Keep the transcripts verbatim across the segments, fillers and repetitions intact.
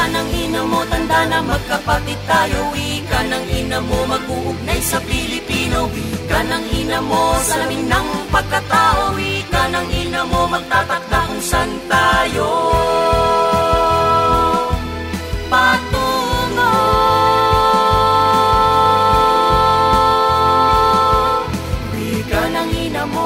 ng ina mo, tanda na magkapatid tayo. Wika ng ina mo, mag-uugnay sa Pilipino. Wika ng ina mo, salamin ng pagkatao. Wika ng ina mo, magtatakda kung saan tayo patungo. Wika ng ina mo.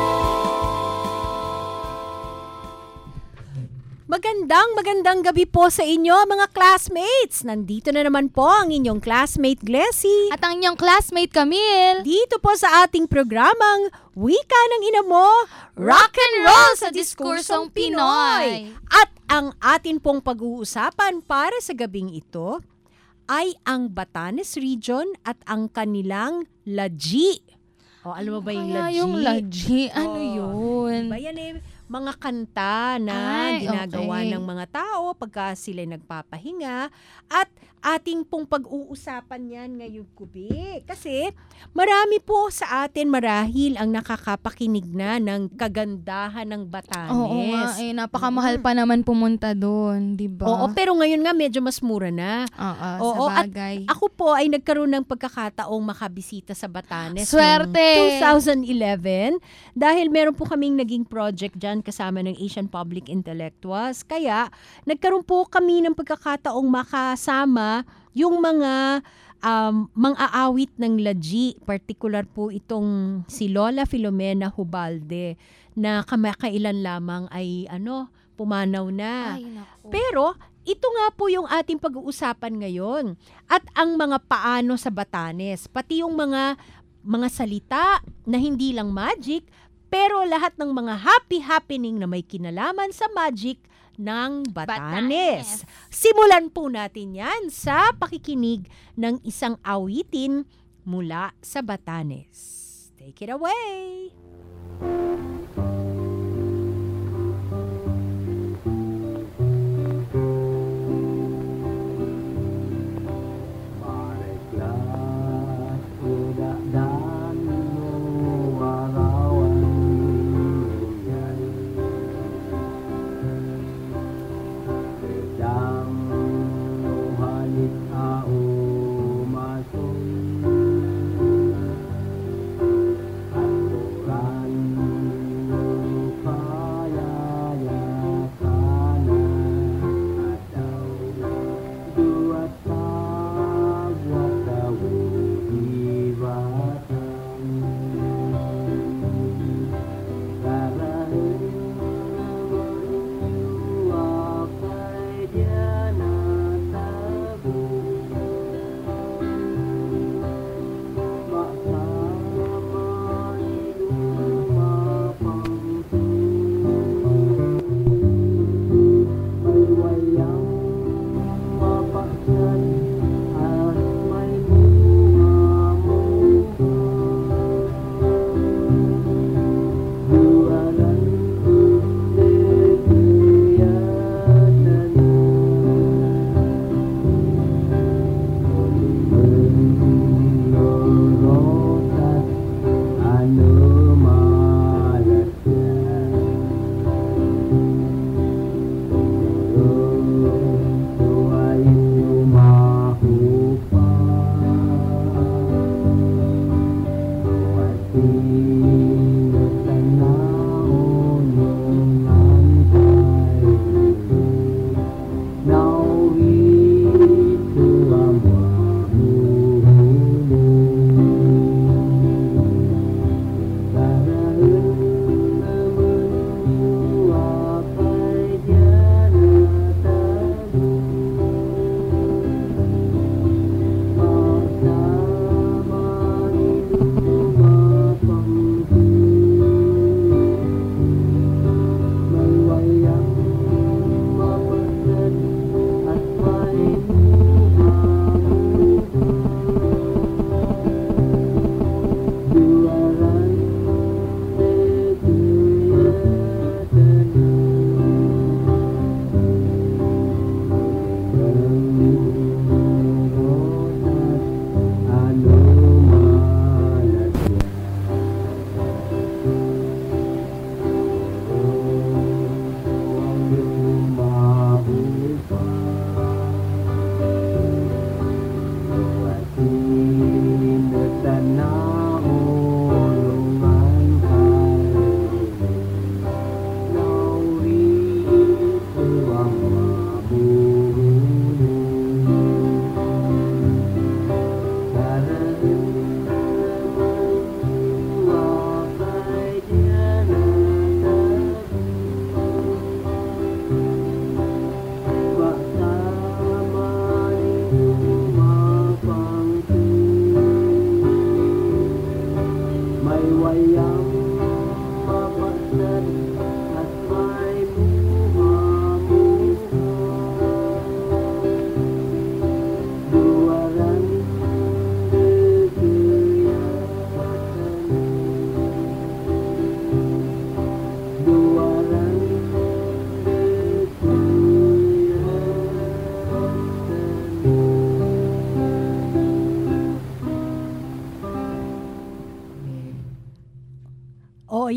Magandang magandang gabi po sa inyo mga classmates. Nandito na naman po ang inyong classmate Glessy. At ang inyong classmate Camille. Dito po sa ating programang Wika ng Ina Mo, Rock and Roll sa Diskursong Pinoy. At ang atin pong pag-uusapan para sa gabing ito ay ang Batanes Region at ang kanilang Laji. O, alam mo ba yung Kaya Laji? yung Laji, ano Oh, yun? Diba yan eh, mga kanta na Ay, ginagawa okay. ng mga tao pagka sila nagpapahinga. At ating pong pag-uusapan yan ngayong gabi. Kasi marami po sa atin marahil ang nakakapakinig na ng kagandahan ng Batanes. Oo nga, eh, napakamahal pa naman pumunta doon, di ba? Oo, pero ngayon nga medyo mas mura na. Oo, Oo, sa at bagay. Ako po ay nagkaroon ng pagkakataong makabisita sa Batanes Swerte! noong twenty eleven dahil meron po kaming naging project dyan kasama ng Asian Public Intellectuals. Kaya nagkaroon po kami ng pagkakataong makasama yung mga um, mang-aawit ng Laji, particular po itong si Lola Filomena Hubalde na kamakailan lamang ay ano pumanaw na. Ay, naku. Pero ito nga po yung ating pag-uusapan ngayon. At ang mga paano sa Batanes, pati yung mga mga salita na hindi lang magic, pero lahat ng mga happy happening na may kinalaman sa magic ng Batanes. Batanes. Simulan po natin yan sa pakikinig ng isang awitin mula sa Batanes. Take it away!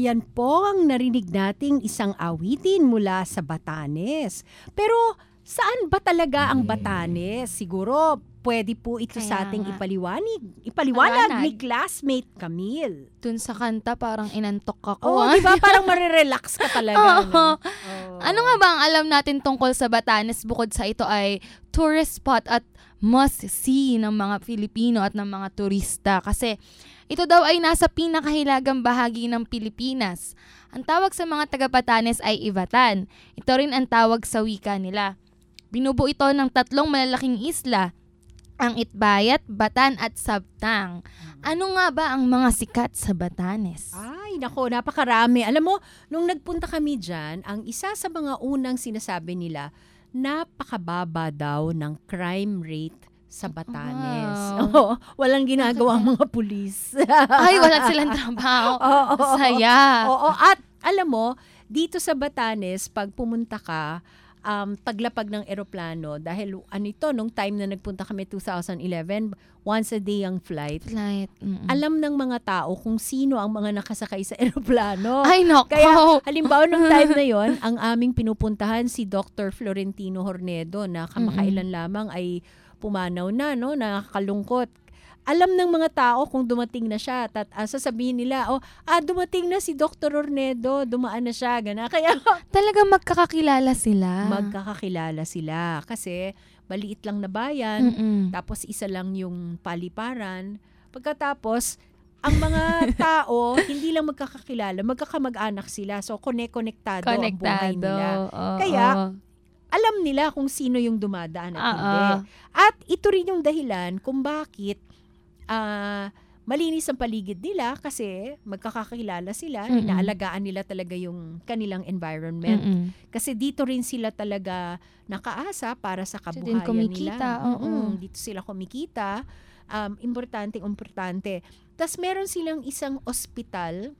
yan po ang narinig nating isang awitin mula sa Batanes. Pero saan ba talaga ang Batanes? Siguro pwede po ito Kaya sa ating nga. ipaliwanag. Ipaliwanag Paliwanag. ni classmate Camille. Dun sa kanta, parang inantok ako. Oo, ah. di ba? Parang marirelax ka talaga. Oo. no? Oo. Ano nga ba ang alam natin tungkol sa Batanes bukod sa ito ay tourist spot at must-see ng mga Filipino at ng mga turista? Kasi ito daw ay nasa pinakahilagang bahagi ng Pilipinas. Ang tawag sa mga taga-Batanes ay Ivatan. Ito rin ang tawag sa wika nila. Binubuo ito ng tatlong malalaking isla, ang Itbayat, Batan at Sabtang. Ano nga ba ang mga sikat sa Batanes? Ay, nako, napakarami. Alam mo, nung nagpunta kami dyan, ang isa sa mga unang sinasabi nila, napakababa daw ng crime rate sa Batanes. Wow. Oo, walang ginagawa ang mga pulis. Ay, wala silang trabaho. Oo. Saya. Oo, at alam mo, dito sa Batanes, pag pumunta ka, um, paglapag ng eroplano, dahil ano ito, nung time na nagpunta kami two thousand eleven, once a day ang flight, Light. Mm-mm. alam ng mga tao kung sino ang mga nakasakay sa eroplano. Ay, nako. Kaya halimbawa nung time na yon, ang aming pinupuntahan si Doctor Florentino Hornedo na kamakailan lamang ay pumanaw na, no, nakakalungkot. Alam ng mga tao kung dumating na siya, at uh, sasabihin nila, oh, ah, dumating na si Doctor Hornedo, dumaan na siya, gana. Kaya Talagang magkakakilala sila. magkakakilala sila kasi maliit lang na bayan, Mm-mm. tapos isa lang yung paliparan. Pagkatapos, ang mga tao, hindi lang magkakakilala, magkakamag-anak sila. So, konek-konektado ang buhay Konektado. nila. Oo, Kaya, oo. Alam nila kung sino yung dumadaan at Oo. hindi. At ito rin yung dahilan kung bakit ah, malinis ang paligid nila kasi magkakakilala sila, Mm-mm. inaalagaan nila talaga yung kanilang environment. Mm-mm. Kasi dito rin sila talaga nakaasa para sa Dito din kabuhayan kumikita, nila. oo. Mm-mm, dito sila kumikita. Um, importante, importante. Tapos meron silang isang ospital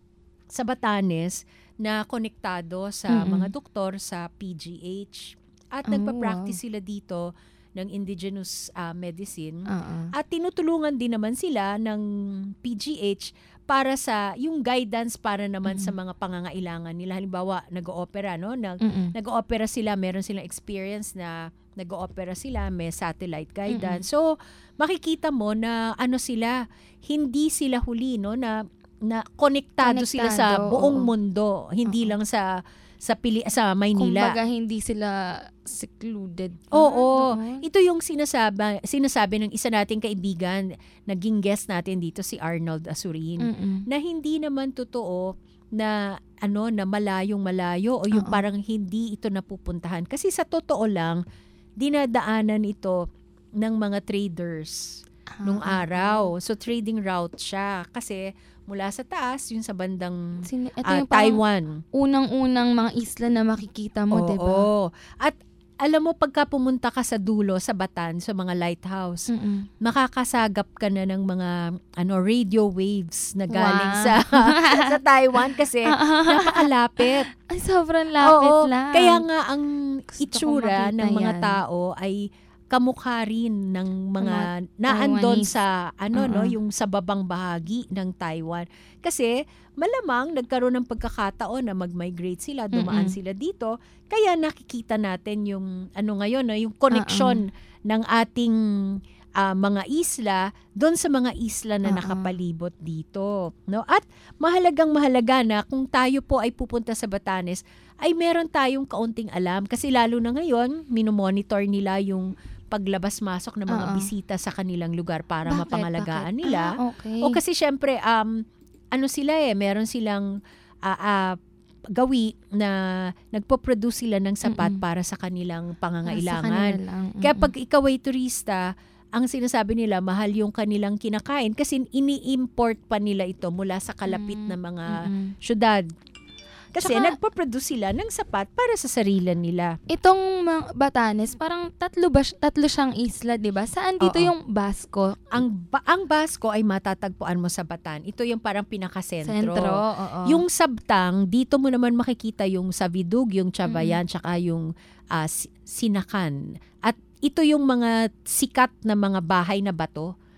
sa Batanes na konektado sa Mm-mm. mga doktor sa P G H. At Oh, nagpa-practice sila dito ng indigenous ah, medicine. Oo. At tinutulungan din naman sila ng P G H para sa yung guidance para naman sa mga pangangailangan nila. Halimbawa, nag-oopera, no? Nag, Mm-mm. nag-oopera sila, meron silang experience na nag-oopera sila, may satellite guidance. So, makikita mo na ano sila, hindi sila huli, no? Na, na konektado, sila sa Konektado, buong oo. mundo, hindi lang sa sa Pili sa Maynila. Kumbaga, hindi sila secluded. Oo. Ah, Ito yung sinasabi, sinasabi ng isa nating kaibigan, naging guest natin dito si Arnold Asurin, Mm-mm. na hindi naman totoo na ano na malayong malayo o yung Oo. parang hindi ito napupuntahan. Kasi sa totoo lang, dinadaanan ito ng mga traders nung Ah, araw. So trading route siya kasi mula sa taas, yung sa bandang Sini- ito ah, yung parang Taiwan. unang-unang mga isla na makikita mo, Oo. diba? At alam mo, pagka pumunta ka sa dulo, sa Batan, sa mga lighthouse, Mm-mm. makakasagap ka na ng mga ano radio waves na galing Wow. sa sa Taiwan kasi napakalapit. Ay, sobrang lapit Oo, lang. kaya nga ang Gusto itsura kong ng makita mga yan. tao ay kamukha rin ng mga Mga naandon Taiwanese. sa ano no Oo. yung sa babang bahagi ng Taiwan kasi malamang nagkaroon ng pagkakataon na mag-migrate sila, dumaan Mm-mm. sila dito, kaya nakikita natin yung ano ngayon no, yung connection ng ating ah, mga isla doon sa mga isla na Oo. nakapalibot dito, no? At mahalagang mahalaga na kung tayo po ay pupunta sa Batanes, ay meron tayong kaunting alam kasi lalo na ngayon, minomonitor nila yung paglabas-masok ng mga Oo. bisita sa kanilang lugar para Bakit? mapangalagaan Bakit? nila. Ah, okay. O kasi syempre, um, ano sila eh, meron silang ah, ah, gawi na nagpo-produce sila ng sapat Mm-mm. para sa kanilang Sa pangangailangan. kanila lang. Kaya Mm-mm. pag ikaw ay turista, ang sinasabi nila, mahal yung kanilang kinakain kasi ini-import pa nila ito mula sa kalapit Mm, na mga mm-mm. syudad. Kasi Tsaka- nagpo-produce sila ng sapat para sa sarili nila. Itong mga Batanes, parang tatlo ba si- tatlo siyang isla, 'di ba? Saan dito Oo. yung Basco? Ang ba- ang Basco ay matatagpuan mo sa Batan. Ito yung parang pinakasentro. Sentro, oo. Yung Sabtang, dito mo naman makikita yung Savidug, yung Chabayan, tsaka yung ah, Si- Sinakan. At ito yung mga sikat na mga bahay na bato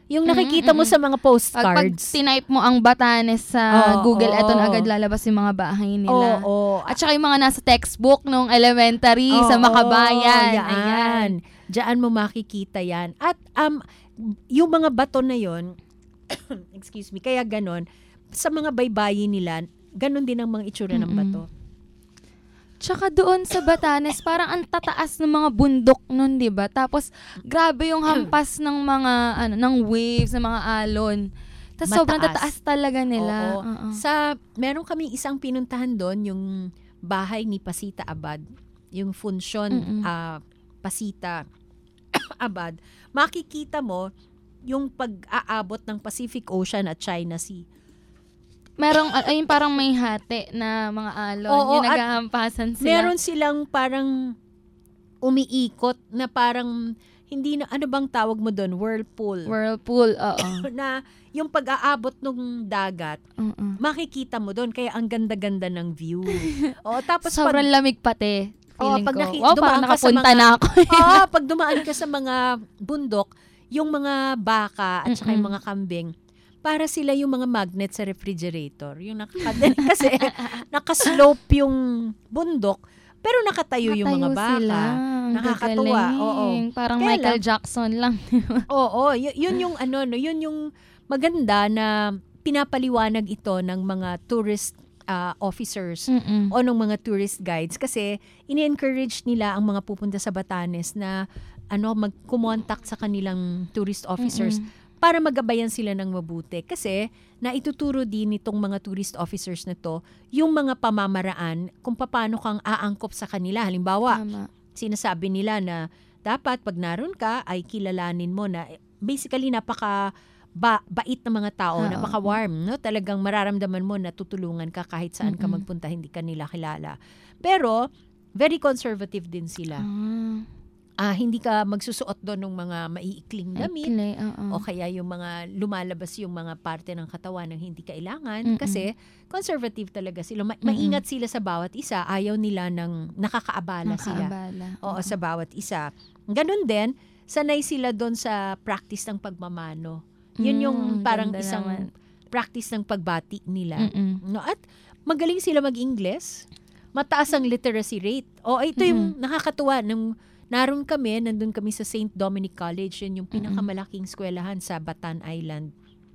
Yung nakikita mo Mm-mm. sa mga Pag, pag postcards. tinype mo ang Batanes sa Oo, Google, eto na oo. agad lalabas yung mga bahay Oo, nila. oo. At saka yung mga nasa textbook nung elementary sa Oo, Makabayan. yan. Ayan. Diyan mo makikita yan. At um, yung mga bato na yon, excuse me, kaya ganon, sa mga baybayin nila, ganon din ang mga itsura ng Mm-mm. bato. Tsaka doon sa Batanes, parang ang tataas ng mga bundok nun, 'di ba? Tapos grabe yung hampas ng mga ano, ng waves, ng mga alon. Tapos sobrang Mataas. tataas talaga nila. Oo. Oo. Sa, meron kami isang pinuntahan doon, yung bahay ni Pasita Abad, yung Funsyon Mm-mm. ah, Pasita Abad. Makikita mo yung pag-aabot ng Pacific Ocean at China Sea. Merong ayun parang may hati na mga alon, Oo, yung at naghahampasan sila. Meron silang parang umiikot na parang hindi na, ano bang tawag mo doon? Whirlpool. Whirlpool, oo. Na yung pag-aabot ng dagat, Oo. makikita mo doon. Kaya ang ganda-ganda ng view. O, tapos Sobrang pag, lamig pati. Oo, Feeling pag ko. naki- Wow, dumaan parang ka sa nakapunta mga- na ako. oh, pag dumaan ka sa mga bundok, yung mga baka at saka yung Mm-mm. mga kambing, para sila yung mga magnet sa refrigerator. Yung nakakadali kasi nakaslope yung bundok, pero nakatayo yung mga Nakatayo sila. baka. Ang Nakakatuwa, gagaling. oo. Parang Kaya Michael lang- Jackson lang. Oo, y- yun yung ano no, yun yung maganda na pinapaliwanag ito ng mga tourist ah, officers Mm-mm. o ng mga tourist guides kasi ini-encourage nila ang mga pupunta sa Batanes na ano mag-contact sa kanilang tourist officers Mm-mm. para magabayan sila ng mabuti kasi naituturo din nitong mga tourist officers na to yung mga pamamaraan kung paano kang aangkop sa kanila. Halimbawa, Tama. sinasabi nila na dapat pag naroon ka ay kilalanin mo na basically napaka ba, bait na mga tao, Oo. napaka-warm, no? Talagang mararamdaman mo na tutulungan ka kahit saan ka Mm-mm. magpunta, hindi ka nila kilala. Pero very conservative din sila. Ah, Ah, hindi ka magsusuot doon ng mga maiikling damit ikli, oo. o kaya yung mga lumalabas yung mga parte ng katawan ng hindi kailangan Mm-mm. kasi conservative talaga sila. Ma- Mm-mm. maingat sila sa bawat isa. Ayaw nila ng nakakaabala sila. Nakaabala. Oo, sa bawat isa. Ganon din, sanay sila doon sa practice ng pagmamano. Yun yung Mm, parang ganda isang naman. practice ng pagbati nila. Mm-mm. No, at magaling sila mag-Ingles. Mataas ang literacy rate. O ito yung nakakatuwa nung naroon kami, nandun kami sa Saint Dominic College, yun yung pinakamalaking eskwelahan sa Batan Island.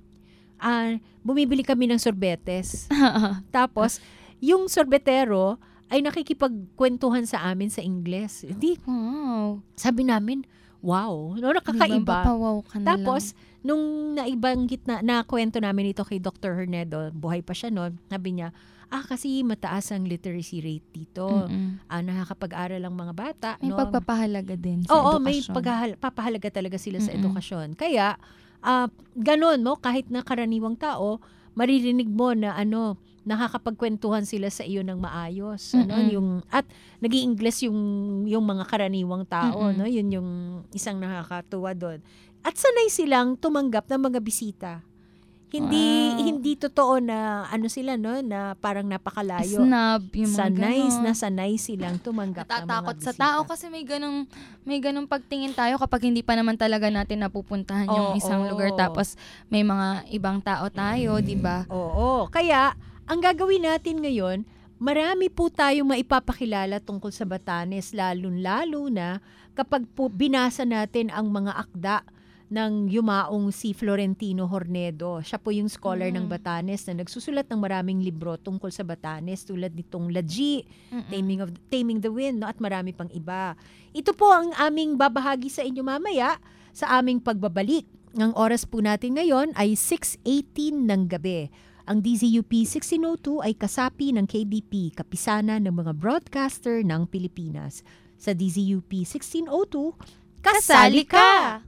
Ah, bumibili kami ng sorbetes. Tapos, yung sorbetero ay nakikipagkwentuhan sa amin sa Ingles. Hindi, Wow. sabi namin, wow, no, nakakaiba. Papawaw ka na Tapos, nung naibanggit na, na kwento namin ito kay Doctor Hernedo, buhay pa siya noon, sabi niya, ah, kasi mataas ang literacy rate dito. lang. Mm-mm. Ah, nakakapag-aral ang mga bata. May no? pagpapahalaga din sa Oo, edukasyon. may paghahal- papahalaga talaga sila sa Mm-mm. edukasyon. Kaya, ah, ganun, no? Kahit na karaniwang tao, maririnig mo na ano, nakakapagkwentuhan sila sa iyo ng maayos. Ano, Mm-mm. yung, at nag-i-Ingles yung, yung mga karaniwang tao. Mm-mm. No? Yun yung isang nakakatuwa doon. At sanay silang tumanggap ng mga bisita. Hindi Wow. hindi totoo na ano sila no na parang napakalayo. Snob, yung mga Sanay ganon. na sanay silang tumanggap ng mga Natatakot sa bisita. tao kasi may ganong may ganong pagtingin tayo kapag hindi pa naman talaga natin napupuntahan yung Oo. isang lugar tapos may mga ibang tao tayo, 'di ba? Oo. Kaya, ang gagawin natin ngayon, marami po tayong maipapakilala tungkol sa Batanes, lalong-lalo na kapag po binasa natin ang mga akda ng yumaong si Florentino Hornedo. Siya po yung scholar Mm. ng Batanes na nagsusulat ng maraming libro tungkol sa Batanes tulad nitong Laji, Mm-mm. Taming of Taming the Wind, no, at marami pang iba. Ito po ang aming babahagi sa inyo mamaya sa aming pagbabalik. Ang oras po natin ngayon ay six eighteen ng gabi. Ang D Z U P sixteen oh two ay kasapi ng K B P, kapisanan ng mga broadcaster ng Pilipinas. Sa D Z U P sixteen oh two, kasali ka!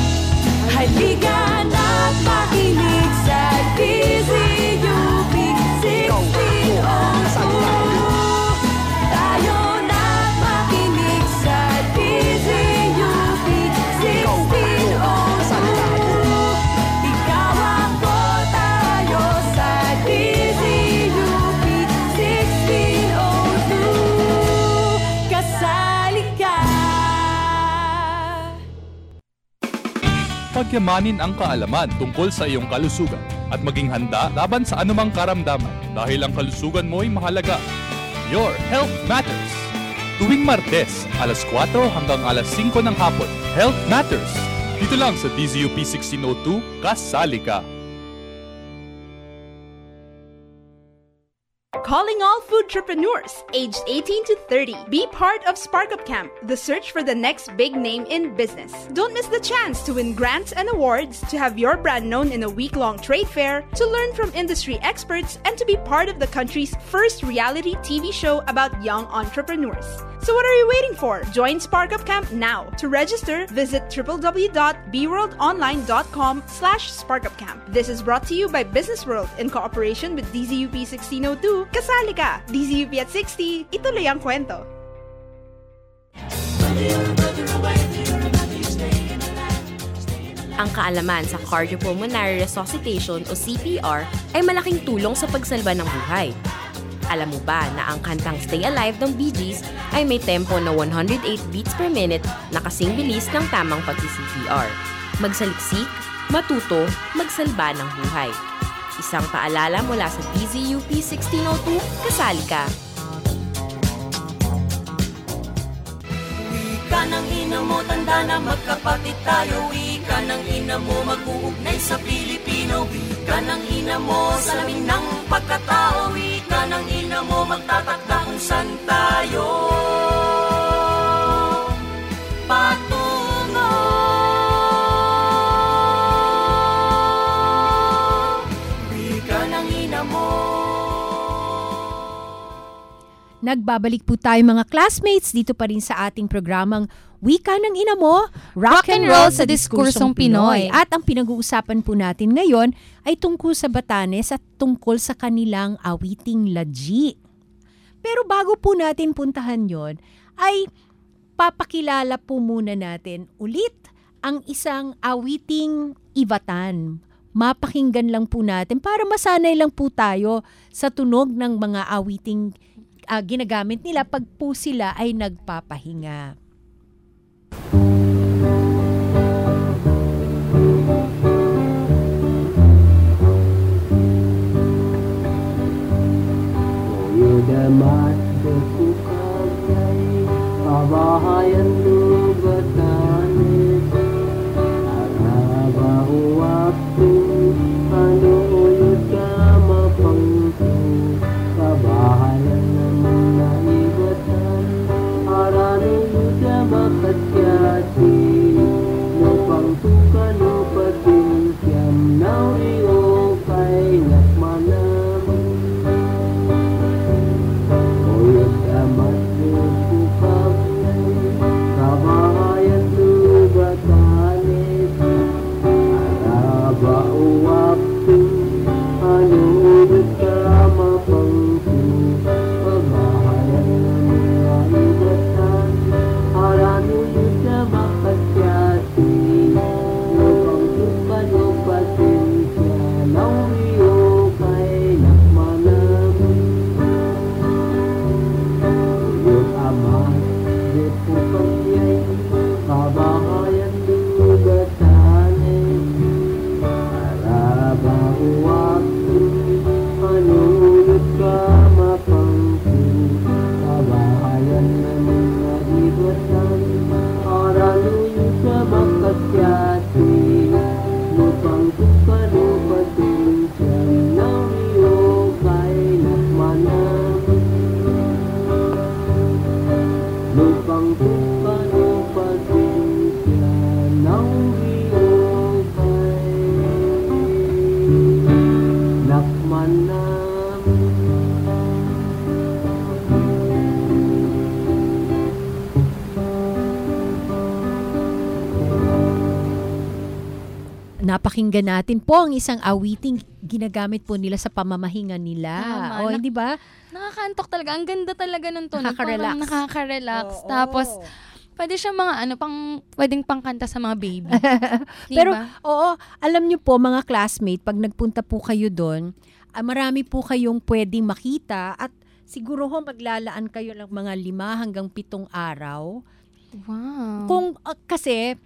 Halika na't makinig sa D Z U P sixteen oh two. Tayo na't makinig sa D Z U P sixteen oh two. Ikaw ako, tayo sa D Z U P sixteen oh two. Kasali ka! pagyamanin ang kaalaman tungkol sa iyong kalusugan at maging handa laban sa anumang karamdaman dahil ang kalusugan mo ay mahalaga. Your Health Matters. Tuwing Martes, alas kwatro hanggang alas singko ng hapon. Health Matters. Dito lang sa D Z U P sixteen oh two, kasali ka. Calling all foodtrepreneurs aged eighteen to thirty. Be part of Spark Up Camp, the search for the next big name in business. Don't miss the chance to win grants and awards, to have your brand known in a week-long trade fair, to learn from industry experts, and to be part of the country's first reality T V show about young entrepreneurs. So what are you waiting for? Join Spark Up Camp now. To register, visit w w w dot b world online dot com slash sparkupcamp. This is brought to you by Business World in cooperation with D Z U P sixteen oh two. Kasali ka! D Z U P at sixty, ituloy ang kwento. Ang kaalaman sa cardiopulmonary resuscitation o C P R ay malaking tulong sa pagsalba ng buhay. Alam mo ba na ang kantang Stay Alive ng Bee Gees ay may tempo na one hundred eight beats per minute na kasing bilis ng tamang pag-C P R. Magsaliksik, matuto, magsalba ng buhay. Isang paalala mula sa D Z U P sixteen oh two, kasali ka! Wika ng ina mo, tanda na magkapatid tayo. Wika ng ina mo, mag-uugnay sa Pilipino. Wika ng ina mo, salamin ng pagkatao. Wika ng ina mo, magtatakda kung saan tayo patungo. Wika ng ina mo. Nagbabalik po tayo mga classmates dito pa rin sa ating programang Wika ng Ina Mo, Rock, Rock and Roll sa Diskursong Pinoy. At ang pinag-uusapan po natin ngayon ay tungkol sa Batanes at tungkol sa kanilang awiting Laji. Pero bago po natin puntahan yon, ay papakilala po muna natin ulit ang isang awiting Ivatan. Mapakinggan lang po natin para masanay lang po tayo sa tunog ng mga awiting Uh, ginagamit nila pag po sila ay nagpapahinga. Damat bersukagai kabahayan lubatanis arabahu waktu anuyut kama pangtu kabahayan na ibatan aranuyut makasyati no pangtukan no patinsyam nauriyo kay nakmanam kabahayan lubatanis araba uwaktu anuyut kama pangtu kabahayan na ibatan aranuyut makasyati no pangtukan no pasensya nauriyo kay nakmanam amat di pupanyay kabahayan lubatanis araba uwaktu anuyut kama pangtu kabahayan na mga ibatan aranuyut makasyati lupang tuka lupatensya nauriyo kay nakmanam lupang tuka lupatensya nauriyo kay nakmanam. Napakinggan natin po ang isang awiting ginagamit po nila sa pamamahinga nila. Tama. O, hindi ba? Nakakantok talaga. Ang ganda talaga ng tunog. Nakaka-relax. Parang nakaka-relax. Oo. Tapos, pwede siya mga ano, pang, pwedeng pangkanta sa mga baby. Pero, Diba? oo, alam niyo po mga classmate, pag nagpunta po kayo doon, ah, marami po kayong pwedeng makita at siguro ho maglalaan kayo ng mga lima hanggang pitong araw. Wow. Kung, ah, kasi,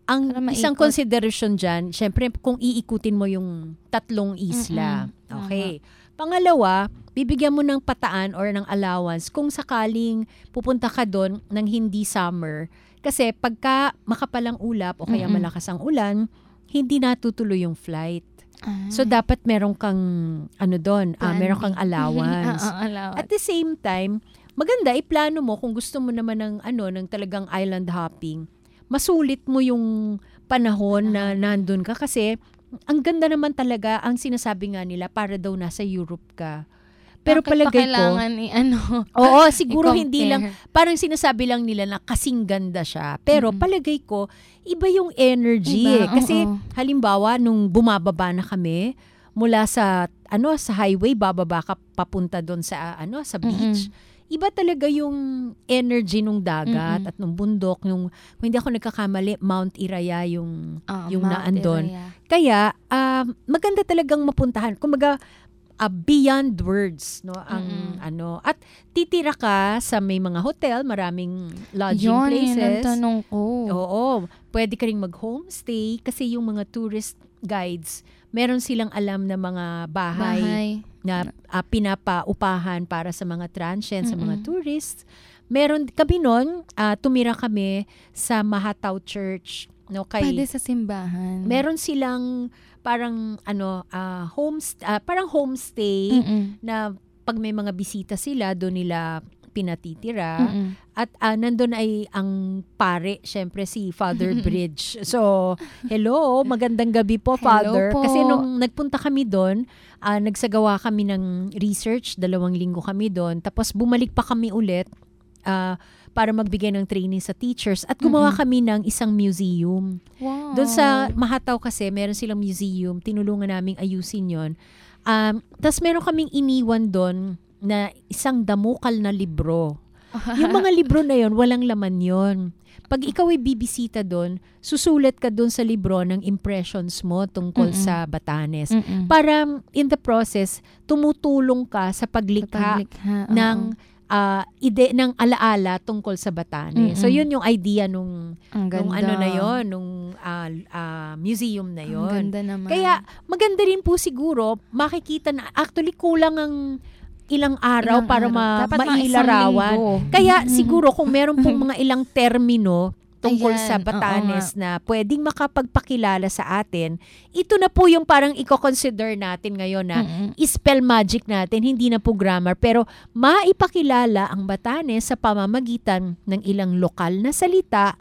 ang Para maikot. isang consideration dyan, syempre kung iikutin mo yung tatlong isla. Mm-mm. Okay. Pangalawa, bibigyan mo ng pataan or ng allowance kung sakaling pupunta ka doon ng hindi summer. Kasi pagka makapalang ulap o kaya Mm-mm. malakas ang ulan, hindi natutuloy yung flight. Ah. So dapat meron kang ano doon, ah, Plan meron B. kang allowance. Oo, allowance. At the same time, maganda iplano mo kung gusto mo naman ng ano ng talagang island hopping. Masulit mo yung panahon na nandun ka kasi ang ganda naman talaga ang sinasabi nga nila para daw nasa Europe ka. Pero Bakit pa palagay ko, kailangan i- ano, oo, siguro i-compare? hindi lang, parang sinasabi lang nila na kasing ganda siya. Pero Mm-mm. palagay ko, iba yung energy. Iba, eh. Kasi oo. halimbawa, nung bumababa na kami, mula sa ano sa highway, bababa ka papunta doon sa ano sa beach. Iba talaga yung energy nung dagat Mm-mm. at nung bundok, yung kung hindi ako nagkakamali, Mount Iraya yung Oo, yung Mount naandon. Iraya. Kaya um, maganda talagang mapuntahan. Kumaga uh, beyond words, no, ang Mm-mm. ano. At titira ka sa may mga hotel, maraming lodging Yun, places. yun ang tanong ko. Oo, pwede ka ring mag-homestay kasi yung mga tourist guides, meron silang alam na mga bahay, Bahay. na uh, pinapaupahan para sa mga transient, sa mga Mm-mm. tourists. Meron kami noon, uh, tumira kami sa Mahataw Church, no, kay Pwede sa simbahan. meron silang parang ano ah, homes ah, parang homestay Mm-mm. na pag may mga bisita sila doon nila pinatitira. Mm-mm. At ah, nandun ay ang pare, syempre si Father Bridge. So, hello, magandang gabi po, Hello Father. po. Kasi nung nagpunta kami doon, ah, nagsagawa kami ng research, dalawang linggo kami doon. Tapos bumalik pa kami ulit ah, para magbigay ng training sa teachers. At gumawa Mm-mm. kami ng isang museum. Wow. Doon sa Mahataw kasi, meron silang museum. Tinulungan naming ayusin yon. Um, Tapos meron kaming iniwan doon na isang damukal na libro. Yung mga libro na yon, walang laman yon. Pag ikaw ay bibisita doon, susulat ka doon sa libro ng impressions mo tungkol Mm-mm. sa Batanes. Mm-mm. Para in the process, tumutulong ka sa Sa paglikha paglikha, oo. ng ah, ide ng alaala tungkol sa Batanes. So Mm-mm. yun yung idea nung Ang ganda. nung ano na yon, nung ah, ah, museum na Ang yon. ganda naman. Kaya maganda rin po siguro makikita na actually kulang ang ilang araw Ilang para araw. ma- Dapat mga mailarawan. isang linggo. Kaya Mhm. siguro kung meron pong mga ilang termino tungkol Ayan, sa oo Batanes na pwedeng makapagpakilala sa atin, ito na po yung parang i-consider natin ngayon na Mm-mm. spell magic natin, hindi na po grammar, pero maipakilala ang Batanes sa pamamagitan ng ilang lokal na salita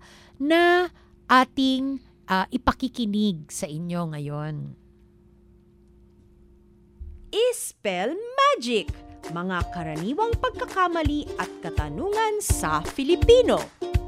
na ating ah, ipakikinig sa inyo ngayon. Spell Magic! Mga karaniwang pagkakamali at katanungan sa Filipino.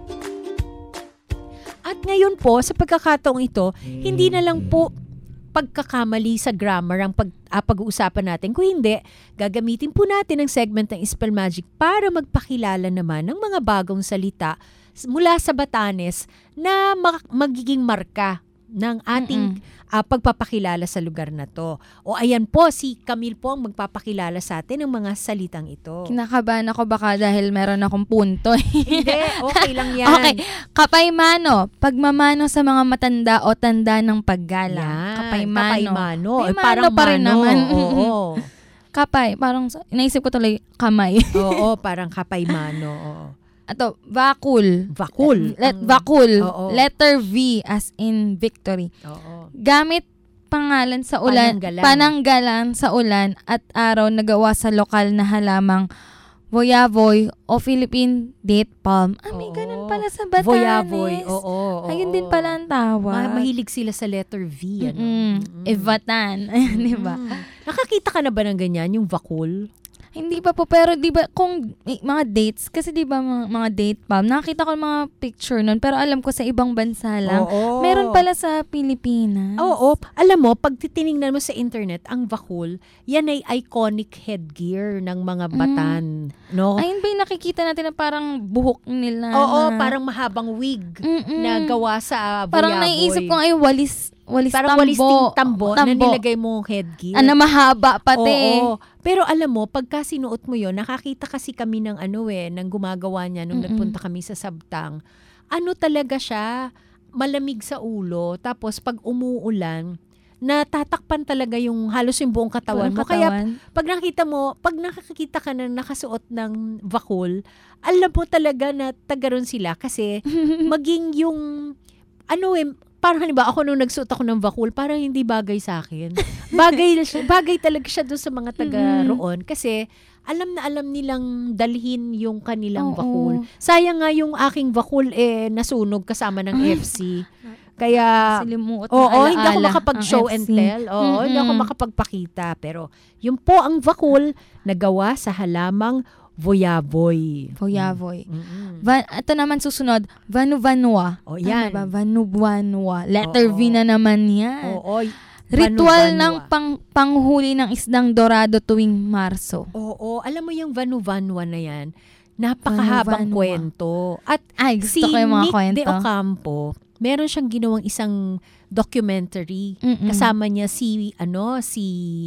At ngayon po, sa pagkakataong ito, hindi na lang po pagkakamali sa grammar ang pag, ah, pag-uusapan natin. Kung hindi, gagamitin po natin ang segment ng Spell Magic para magpakilala naman ng mga bagong salita mula sa Batanes na mag- magiging marka ng ating ah, pagpapakilala sa lugar na to. O ayan po, si Camille po ang magpapakilala sa atin ng mga salitang ito. Kinakabahan ako baka dahil meron akong punto. Hindi, okay lang yan. Okay. Kapaymano. Pagmamano sa mga matanda o tanda ng paggalang. Yan, Kapaymano. kapaymano. Eh, Kapaymano parang pa rin mano. naman. Oo. Kapay. Parang, inaisip ko tuloy, kamay. Oo, parang kapaymano. Oo. Ato, vakul. Vakul. Let, Ang- vakul. Oo. Letter V as in victory. Oo. Gamit pangalan sa ulan, Pananggalan. pananggalan sa ulan at araw na gawa sa lokal na halamang voyavoy o Philippine date palm. Ah, may Oo. ganun pala sa Batanes. Voyavoy. Oo. oo, Ayun oo. din pala ang tawag. Ma- mahilig sila sa letter V. Ano? Mm-mm. Mm-mm. Ivatan. Ayan, di ba? Mm. Nakakita ka na ba ng ganyan, yung vakul? Hindi pa po, pero di ba kung eh, mga dates, kasi di ba mga, mga date palm, nakita ko mga picture nun, pero alam ko sa ibang bansa lang. Oo. Meron pala sa Pilipinas. Oo. Alam mo, pag titinignan mo sa internet, ang vakul, yan ay iconic headgear ng mga Batan. No? Ayun ba yung nakikita natin na parang buhok nila? Oo, na- parang mahabang wig Mm-mm. na gawa sa voyavoy. Parang naiisip ko ay walis, walis Parang tambo. walis ting tambo, na nilagay mong headgear. Ah, na mahaba pati. Oo. Pero alam mo, pagka sinuot mo yon, nakakita kasi kami ng ano eh, ng gumagawa niya nung Mm-mm. nagpunta kami sa Sabtang. Ano talaga siya? malamig sa ulo, tapos pag umuulan, natatakpan talaga yung halos yung buong katawan mo. Kaya pag nakita mo, pag nakakita ka na nakasuot ng vakul, alam mo talaga na tagaroon sila kasi maging yung ano eh, parang halimbawa ako nung nagsuot ako ng vakul, parang hindi bagay sa akin. Bagay bagay talaga siya doon sa mga taga roon kasi alam na alam nilang dalhin yung kanilang Oo. vakul. Sayang nga yung aking vakul eh nasunog kasama ng F C. Kaya Silimuot na oo, alaala hindi ako makapag-show ang and F C. tell. Oo, hindi ako Mm-mm. makapagpakita. Pero yun po ang vakul na gawa sa halamang voyavoy. Voyavoy. Mm-mm. Va- ito naman susunod, Vanuvanua. O yan. Tama ba? Vanuvanua. Letter Oo. V na naman yan. Oo. Ritual Vanuvanua. ng pang panghuli ng isdang dorado tuwing Marso. Oo, alam mo yung Vanuvanua na yan, napakahabang Vanuvanua. kwento. At Ay, gusto si ko yung mga Nick kwento. De Ocampo, meron siyang ginawang isang documentary. Mm-mm. Kasama niya si ano si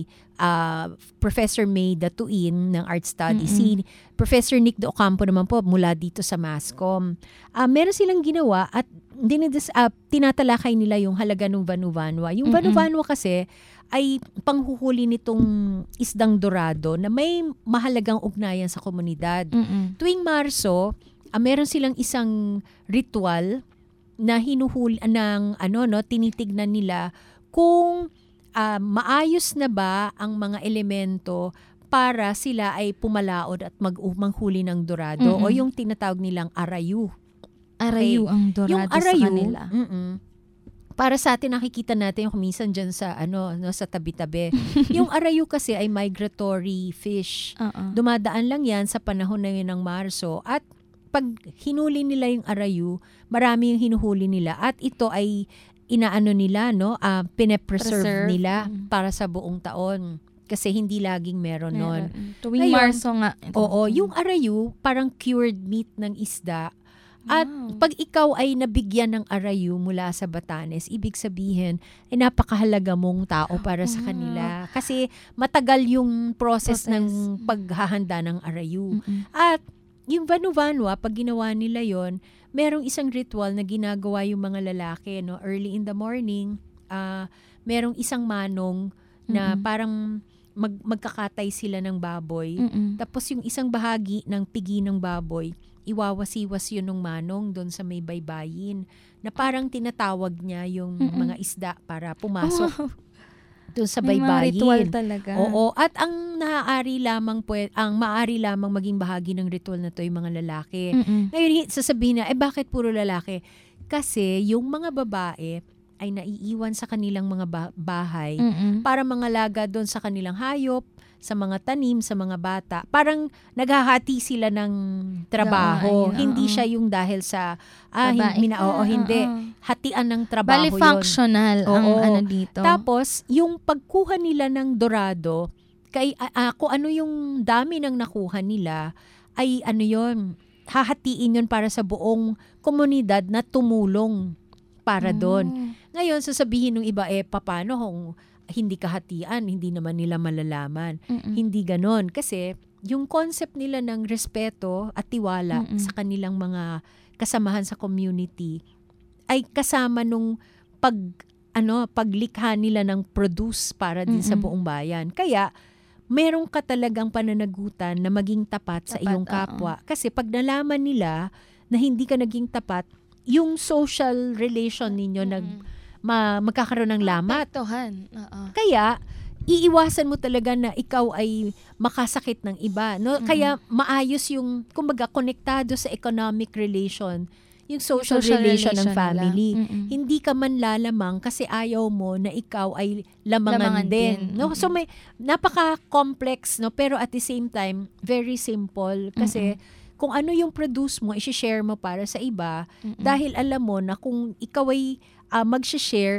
ah, Professor May Datuin ng Art Studies. Si Professor Nick De Ocampo naman po mula dito sa MASCOM. Ah, meron silang ginawa at dinides, ah, tinatalakay nila yung halaga ng Vanuvanua. Yung Mm-mm. Vanuvanua kasi ay panghuhuli nitong isdang dorado na may mahalagang ugnayan sa komunidad. Mm-mm. Tuwing Marso, ah, meron silang isang ritual na hinuhuli ng ano no, tinitignan nila kung ah, maayos na ba ang mga elemento para sila ay pumalaod at mag-manghuli ng dorado Mm-mm. o yung tinatawag nilang arayu. Arayu ang dorado Yung sa arayu, kanila. mm-mm, para sa atin nakikita natin yung kuminsan dyan sa ano no sa tabi-tabi. Yung arayu kasi ay migratory fish. Oo. Dumadaan lang yan sa panahon na yun ng Marso at pag hinuli nila yung arayu, marami yung hinuhuli nila at ito ay inaano nila no, ah, pine-preserve Preserve. nila Mm. para sa buong taon kasi hindi laging meron nun. Meron. Tuwing Ngayon, Marso nga. Ito. Oo, yung arayu parang cured meat ng isda. At Wow. pag ikaw ay nabigyan ng arayu mula sa Batanes, ibig sabihin ay napakahalaga mong tao para sa Ah. kanila. Kasi matagal yung process, Process. ng paghahanda ng arayu. Mm-mm. At yung Vanuvanua, pag ginawa nila yon, merong isang ritual na ginagawa yung mga lalaki. No? Early in the morning, ah, merong isang manong na Mm-mm. parang mag, magkakatay sila ng baboy. Mm-mm. Tapos yung isang bahagi ng pigi ng baboy, iwawasiwas yun ng manong doon sa may baybayin na parang tinatawag niya yung Mm-mm. mga isda para pumasok Wow. doon sa May mga baybayin. ritual talaga. Oo, at ang naaari lamang pwe, ang maaari lamang maging bahagi ng ritual na to yung mga lalaki. Mm-mm. Ngayon hi- sasabihin na, eh bakit puro lalaki? Kasi yung mga babae ay naiiwan sa kanilang mga ba- bahay Mm-mm. para mangalaga doon sa kanilang hayop, sa mga tanim, sa mga bata. Parang naghahati sila ng trabaho. Gawain, Hindi oo. siya yung dahil sa, ah, Babae hindi, na, ka, oo, hindi. oo. Hatian ng trabaho Bali yun. functional ang Oo. ano dito. Tapos, yung pagkuha nila ng dorado, kay, ah, ah, kung ano yung dami ng nakuha nila, ay ano yon, hahatiin yun para sa buong komunidad na tumulong para doon. Oh. Ngayon, sasabihin ng iba, eh, paano kung hindi kahatian, hindi naman nila malalaman. Mm-mm. Hindi ganon. Kasi, yung concept nila ng respeto at tiwala Mm-mm. sa kanilang mga kasamahan sa community ay kasama nung pag, ano, paglikha nila ng produce para din sa Mm-mm. buong bayan. Kaya, meron ka talagang pananagutan na maging tapat, sa Tapat, iyong kapwa. Kasi pag nalaman nila na hindi ka naging tapat, yung social relation ninyo nag ma, magkakaroon ng lamat. Apektuhan. Oo. Kaya iiwasan mo talaga na ikaw ay makasakit ng iba, no? Mm-mm. Kaya maayos yung kumbaga konektado sa economic relation, yung social, Social relation, ng relation family. nila. Mm-mm. Hindi ka man lalamang kasi ayaw mo na ikaw ay lamangan, Lamangan din, din. no? So Mm-mm. may napaka-complex, no? Pero at the same time very simple kasi kung ano yung produce mo, i-share mo para sa iba. Mm-mm. Dahil alam mo na kung ikaw ay uh, mag-share,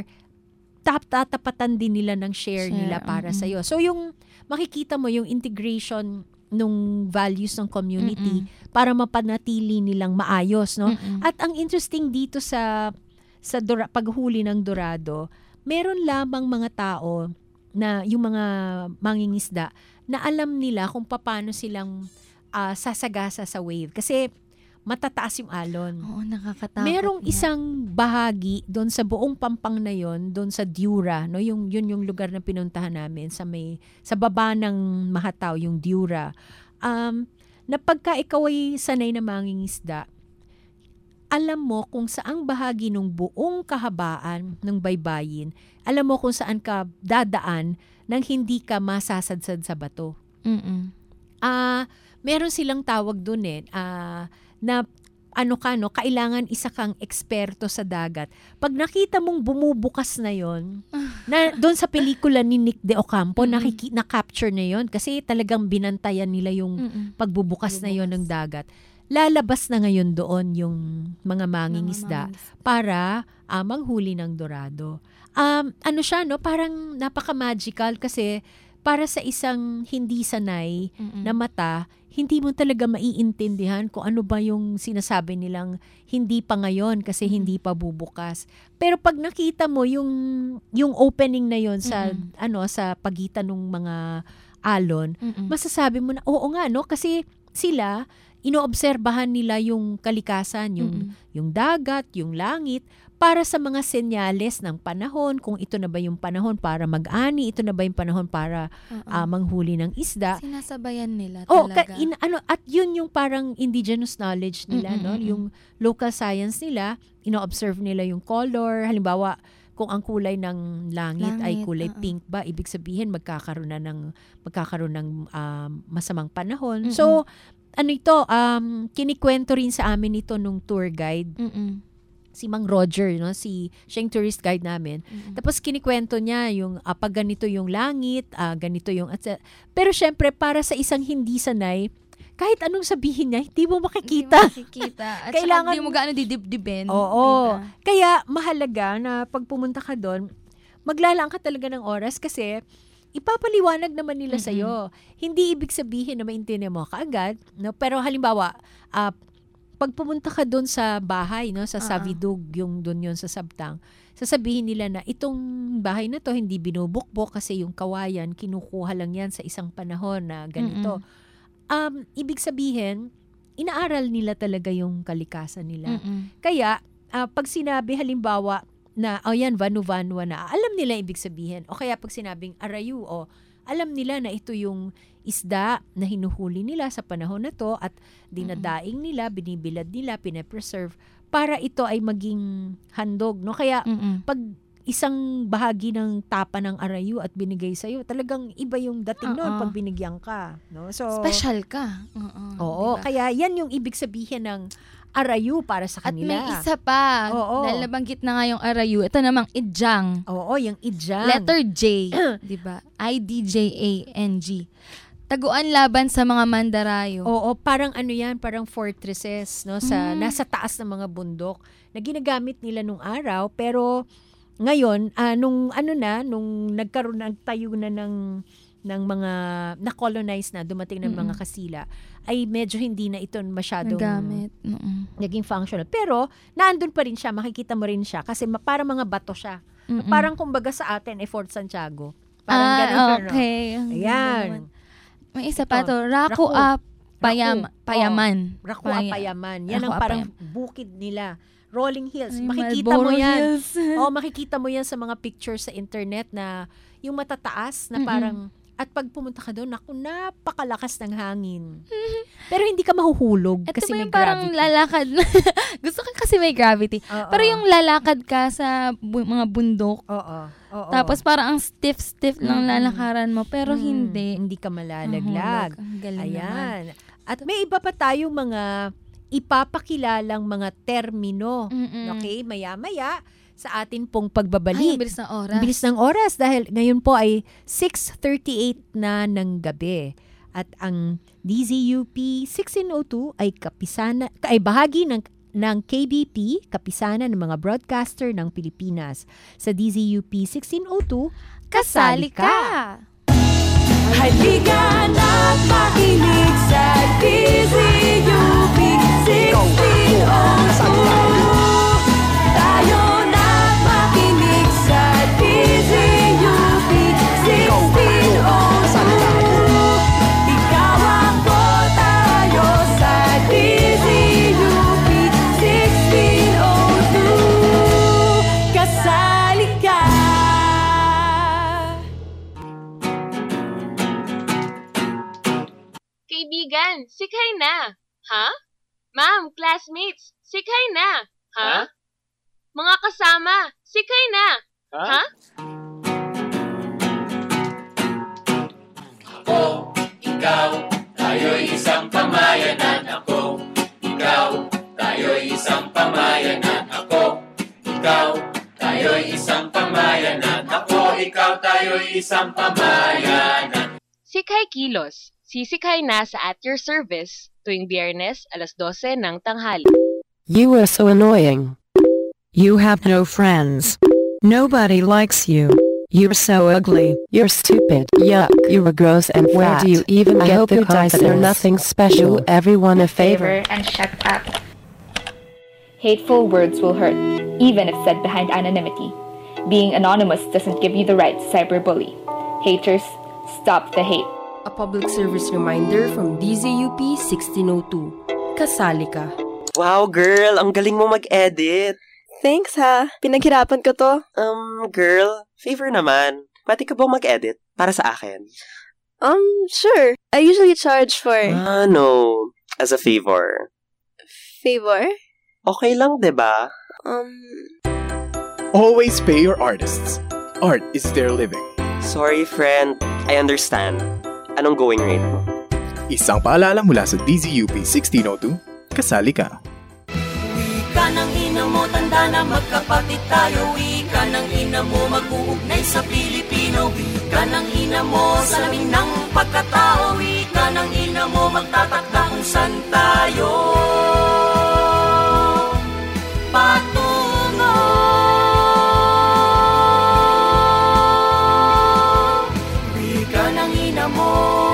tap tatapatan din nila ng share, Share, nila para mm-mm. sa iyo. So yung makikita mo yung integration nung values ng community para mapanatili nilang maayos, no? Mm-mm. At ang interesting dito sa sa dura, paghuli ng dorado, meron lamang mga tao na yung mga mangingisda na alam nila kung paano silang ah, sasagasa sa wave. Kasi matataas yung alon. Oo, nakakatakot. Merong nga. isang bahagi doon sa buong Pampang na yon, doon sa Diura, no, yung yun yung lugar na pinuntahan namin sa may sa baba ng Mahataw, yung Diura. Um, na pagka ikaw ay sanay na mangingisda, alam mo kung saang bahagi ng buong kahabaan ng baybayin, alam mo kung saan ka dadaan nang hindi ka masasadsad sa bato. Mm-mm. Ah, meron silang tawag doon eh, ah, na ano ka no, kailangan isa kang eksperto sa dagat. Pag nakita mong bumubukas na 'yon, na doon sa pelikula ni Nick de Ocampo, Mm-mm. nakiki- na-capture na 'yon kasi talagang binantayan nila yung Mm-mm. pagbubukas na 'yon ng Bubukas. dagat. Lalabas na ngayon doon yung mga mangingisda Mga para ah, manghuli ng dorado. Um, ano siya no, parang napaka-magical kasi para sa isang hindi sanay Mm-mm. na mata, hindi mo talaga maiintindihan kung ano ba yung sinasabi nilang hindi pa ngayon kasi hindi pa bubukas. Pero pag nakita mo yung yung opening na yon sa Mm-mm. ano sa pagitan ng mga alon, Mm-mm. masasabi mo na oo nga no kasi sila inoobserbahan nila yung kalikasan, yung Mm-mm. yung dagat, yung langit para sa mga senyales ng panahon, kung ito na ba yung panahon para mag-ani, ito na ba yung panahon para Oo. ah, manghuli ng isda. Sinasabayan nila Oh, ka, talaga. in, ano at yun yung parang indigenous knowledge nila, Mm-mm, no? mm-mm. Yung local science nila, ino-observe nila yung color. Halimbawa, kung ang kulay ng langit, ay Langit, kulay oo. pink ba, ibig sabihin magkakaroon na ng magkakaroon ng um, masamang panahon. Mm-mm. So, ano ito, um, kinikwento rin sa amin ito nung tour guide, Mm-mm. si Mang Roger, no? Si siya yung tourist guide namin. Mm-mm. Tapos kinikwento niya yung ah, pag ganito yung langit, ah, ganito yung at sa- pero syempre para sa isang hindi sanay, kahit anong sabihin niya, hindi mo makikita. Hindi mo makikita. At Kailangan- Kailangan, hindi mo gaano didibdibin. Oo. Diba? Kaya mahalaga na pag pumunta ka doon, maglalaan ka talaga ng oras kasi ipapaliwanag naman nila Mm-mm. sa'yo. Hindi ibig sabihin na maintindihan mo kaagad, no? Pero halimbawa, ah, pag pumunta ka doon sa bahay, no, sa Oo. Savidug, yung doon yun sa Sabtang, sasabihin nila na itong bahay na to hindi binubukbok kasi yung kawayan kinukuha lang yan sa isang panahon na ganito. Um, ibig sabihin, inaaral nila talaga yung kalikasan nila. Mm-mm. Kaya, ah, pag sinabi halimbawa na, oh yan, Vanuvanua na, alam nila ibig sabihin. O kaya pag sinabing Arayu, o alam nila na ito yung isda na hinuhuli nila sa panahon na to at dinadaing nila, binibilad nila, pinapreserve para ito ay maging handog. No? Kaya, Mm-mm. pag isang bahagi ng tapa ng Arayu at binigay sa'yo, talagang iba yung dating noon Oo. pag binigyan ka. No? So, Special ka. Oo. Oo, diba? kaya yan yung ibig sabihin ng Arayu para sa At kanila. may isa pa. Oo. Dahil nabanggit na nga yung Arayu. Ito namang Ijang. Oo, yung Ijang. Letter J. di ba? I D J A N G. Taguan laban sa mga Mandarayo. Oo, parang ano yan, parang fortresses, no, sa Mm. nasa taas ng mga bundok na ginagamit nila nung araw, pero ngayon, ah, nung ano na, nung nagkaroon nagtayo na ng ng mga na-colonize na, dumating ng mga Mm-mm. Kasila, ay medyo hindi na ito masyadong Nagamit. Mm-mm. naging functional. Pero, naandun pa rin siya, makikita mo rin siya, kasi ma- parang mga bato siya. Mm-mm. Parang kumbaga sa atin, eh, Fort Santiago. Parang ah, ganun, ano? okay. Ang ganda Ayan. naman. May isa pa Ito, to. Raku Raku. Up. Payam, Raku. payaman. Raku Paya- Apayaman. Yan Raku ang parang Apayam. bukid nila. Rolling Hills. Ay, Makikita mo Marlboro yan. Hills. Oo, makikita mo yan sa mga pictures sa internet na yung matataas na Mm-mm. parang, at pag pumunta ka doon, naku, napakalakas ng hangin. Pero hindi ka mahuhulog Ito kasi ba may yung parang gravity. lalakad? Gusto ko kasi may gravity. Oo. Pero yung lalakad ka sa bu- mga bundok, Oo. Oo. tapos parang ang stiff-stiff lang Mm-mm. lalakaran mo, pero Mm, hindi. Hindi ka malalaglag. Mahulog. Ang galing naman. Ayan. At may iba pa tayong mga ipapakilalang mga termino. Mm-mm. Okay? Maya-maya sa atin pong Ay, pagbabalik. ang bilis ng oras. Ang bilis ng oras dahil ngayon po ay six thirty-eight na ng gabi. At ang D Z U P sixteen oh two ay kapisana ay bahagi ng ng K B P, kapisanan ng mga broadcaster ng Pilipinas. Sa D Z U P sixteen oh two, Kasali ka! Halika na't makinig sa D Z U P sixteen oh two. Tayo na't makinig sa D Z U P sixteen oh two. Ikaw ako, tayo sa D Z U Kaibigan, sikay na. Ha? Ma'am, classmates, sikay na. Ha? Mga kasama, sikay na. Ha? Ako, ikaw, tayo'y isang pamayanan. Ako, ikaw, tayo'y isang pamayanan. Ako, ikaw, tayo'y isang pamayanan. Ako, ikaw, tayo'y isang pamayanan. Sikay Kilos, sisikay na sa At Your Service tuwing Biyernes alas dose ng tanghali. You are so annoying. You have no friends. Nobody likes you. You're so ugly. You're stupid. Yuck. You're gross and fat. Where do you even I get the confidence? You're nothing special. Do everyone a favor. And shut up. Hateful words will hurt, even if said behind anonymity. Being anonymous doesn't give you the right to cyberbully. Haters, stop the hate. A public service reminder from D Z U P sixteen oh two. Kasali ka. Wow, girl! Ang galing mo mag-edit. Thanks ha. Pinaghirapan ko to. Um, girl, favor naman. Pati ka bang mag-edit para sa akin? Um, sure. I usually charge for... Ah, no. As a favor. Favor? Okay lang, diba? Um... Always pay your artists. Art is their living. Sorry, friend. I understand. Anong going rate mo? Isang paalala mula sa D Z U P sixteen oh two, kasali ka. Wika ng ina mo, tanda na magkapatid tayo. Wika ng ina mo, mag-uugnay sa Pilipino. Wika ng ina mo, salamin ng pagkatao. Wika ng ina mo, magtatakda kung saan tayo patungo. Wika ng ina mo.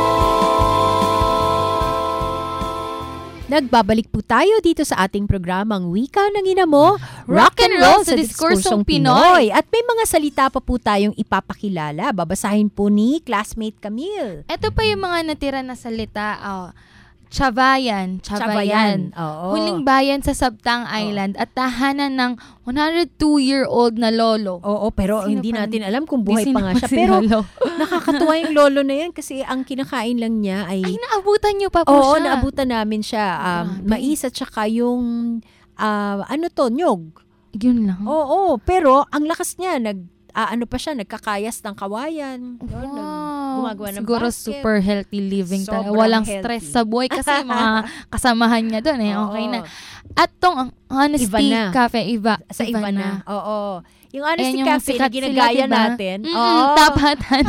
Nagbabalik po tayo dito sa ating programang Wika ng Ina Mo, Rock and Roll sa Diskursong Pinoy. At may mga salita pa po tayong ipapakilala. Babasahin po ni classmate Camille. Ito pa yung mga natira na salita. Oh, Chavayan, Chavayan. Oo. Huling bayan sa Sabtang Island at tahanan ng one hundred two-year-old na lolo. Oo, pero Sino hindi pa natin nun? alam kung buhay Sino pa nga pa siya. si Pero lolo? nakakatuwa yung lolo na yan kasi ang kinakain lang niya ay... Ay, naabutan niyo pa po Oo, siya. naabutan namin siya. Um, mais at saka yung, uh, ano to, nyog. Yun lang. Oo, pero ang lakas niya, nag, uh, ano pa siya, nagkakayas ng kawayan. Yun, Wow. gumagawa ng Siguro basket. super healthy living talaga. Sobrang Walang healthy. stress sa buhay kasi mga kasamahan niya doon eh. Okay Oo. na. At tong Honesty Iba na. Cafe, iba. Sa iba, iba na. Oo. Yung Honesty Ayan yung Cafe na sikat ginagaya sila, diba? natin. Mm-mm, Oo. tapatan.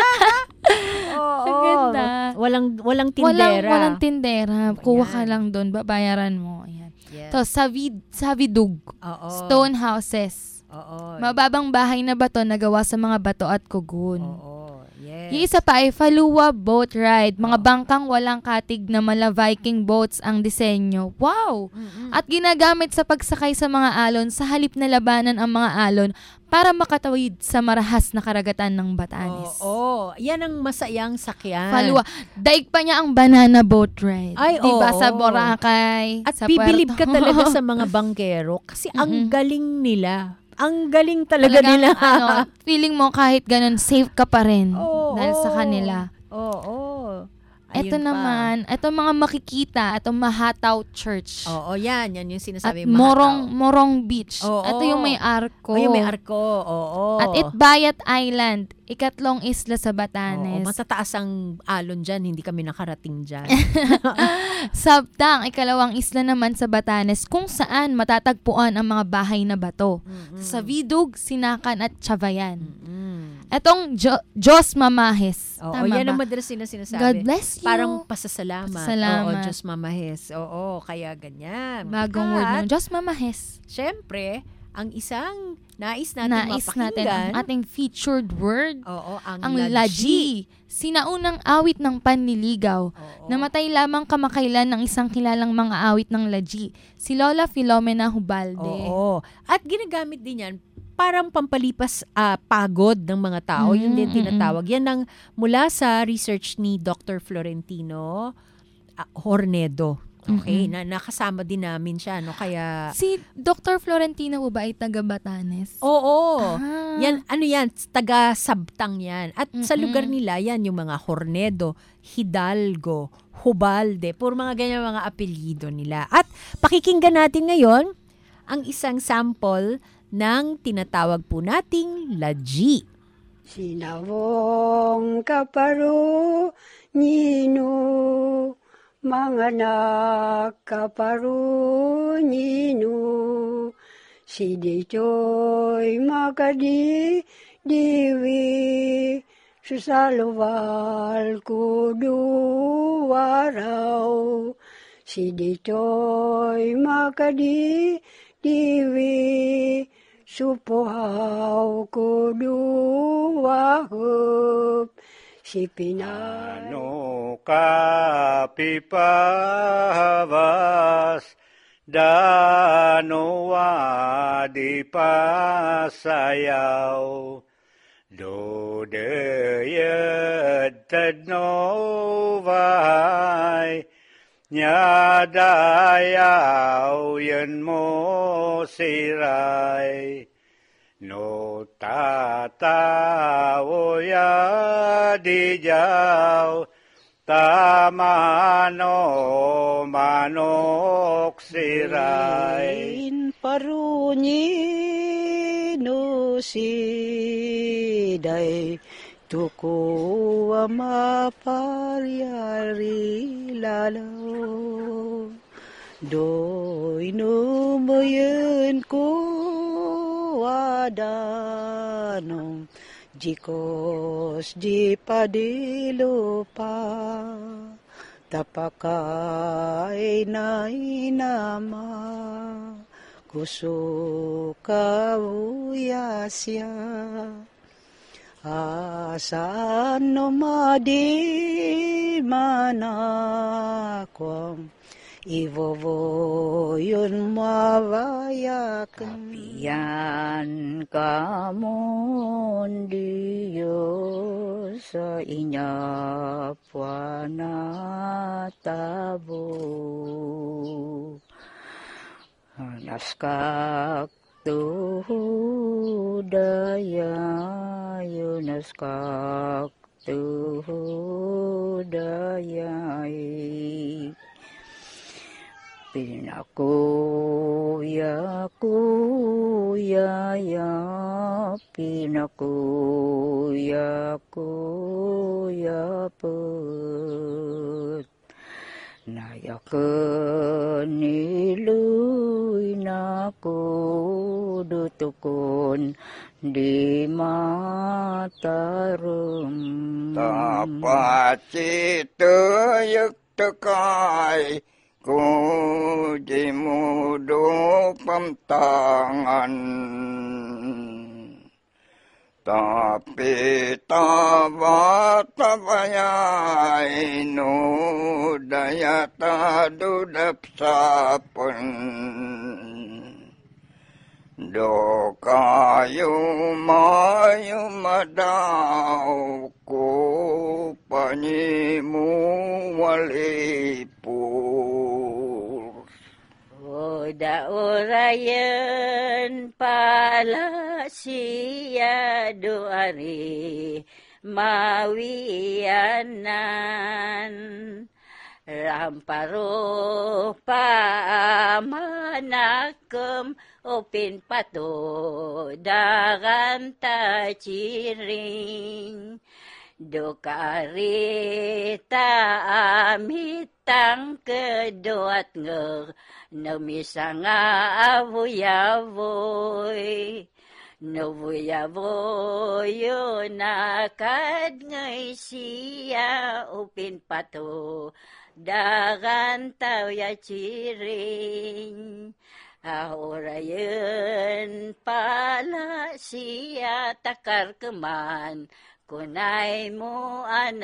Oo. Ang ganda. Walang, walang tindera. Walang, walang tindera. Kuha ka Ayan. lang doon. Babayaran mo. Ayan. Yes. To, savid, savidug. Oo. Stone houses. Oo. Mababang bahay na bato na gawa sa mga bato at kugon. Oo. Yes. Yung isa pa ay Falua Boat Ride. Mga bangkang walang katig na mala Viking boats ang disenyo. Wow! Mm-mm. At ginagamit sa pagsakay sa mga alon sa halip na labanan ang mga alon para makatawid sa marahas na karagatan ng Batanes. Oo. Yan ang masayang sakyan. Falua. Daig pa niya ang banana boat ride. Ay, diba? oo. Sa Boracay. At sa bibilib Puerto. ka talaga sa mga bangkero kasi ang Mm-mm. galing nila. Ang galing talaga Talagang, nila. ano, feeling mo kahit ganun, safe ka pa rin. Oo, dahil sa oo. kanila. Oo. oo. Ito Ayun pa. naman, ito mga makikita, ito Mahataw Church. Oo, yan. Yan yung At sinasabi Morong Morong Beach. Oo. Ito yung may arko. O, yung may arko. Oo. At Itbayat Island, ikatlong isla sa Oo, Batanes. matataas ang alon dyan. Hindi kami nakarating dyan. Sabtang, ikalawang isla naman sa Batanes, kung saan matatagpuan ang mga bahay na bato. Mm-mm. Sa Vidug, Sinakan at Chavayan. Mm-mm. Etong jo- Diyos Mamahes. Oo, Tama yan ba? ang madalas na sinasabi. God bless you. Parang pasasalamat. Pasasalamat. Oo, Diyos mamahes. Oo, kaya ganyan. Bagong word At, nun. Diyos Mamahes. syempre, ang isang nais natin Nais natin mapakinggan. ang ating featured word. Oo, ang, Ang laji. laji. Sinaunang awit ng panliligaw. Oo. Namatay lamang kamakailan ng isang kilalang mga awit ng laji. Si Lola Filomena Hubalde. Oo. At ginagamit din yan parang pampalipas ah, pagod ng mga tao. Mm, Yun din mm, tinatawag. Yan ang mula sa research ni Doctor Florentino ah, Hornedo. Okay, Mm-mm. na nakasama din namin siya, no? Kaya Si Doctor Florentina po ba ay taga Batanes? Oo. Ah. Yan, ano yan, taga Sabtang yan. At sa Mm-mm. lugar nila, yan yung mga Hornedo, Hidalgo, Hubalde, puro mga ganyan mga apelyido nila. At pakikinggan natin ngayon ang isang sample ng tinatawag po nating Laji. Sinawong kaparo nino, mga nakaparo nino, si Ditoy makadi diwi, susalwal ko duwaraw, si Ditoy makadi diwi, supuhaw ko duwahop, si Pinano kapipahabas, danowa di pasayaw, dodeyed tadnovahay, nyadayaw yan mo siray, no tatawo ya di jaw, tamano manok siray. In parunyi no siday, tuko maparyari lalaw, doy numayan ko adanong, jikos di padilo pa, tapakay na inama, kusuka uyasya, asan nomadi manakwang, ivovo yun mawayakan. Kapiyan kamon Diyos sa inyapwa na tabo. Naskak tuhudaya yun, naskak tuhudaya pinakuya kuya ya, pinakuya kuya put, nayakan niluy na kudutukon di matarum. Tapat sitayag takay, kung di mo do pamtangan, tapi tawa tabayay no dayata dudap sapon, do kayo mayo madaw ko panyimu walipur. O daurayan pala siya doari mawianan, ramparo paamanakem opin pato dagan taciring, dokarita amitang kedot ngeg namisanga avoy-avoy, navuy-avoy yun nakad ngay siya upin pato dagan tao ya ciring. Ahora yun pala siya takar keman, kunay mo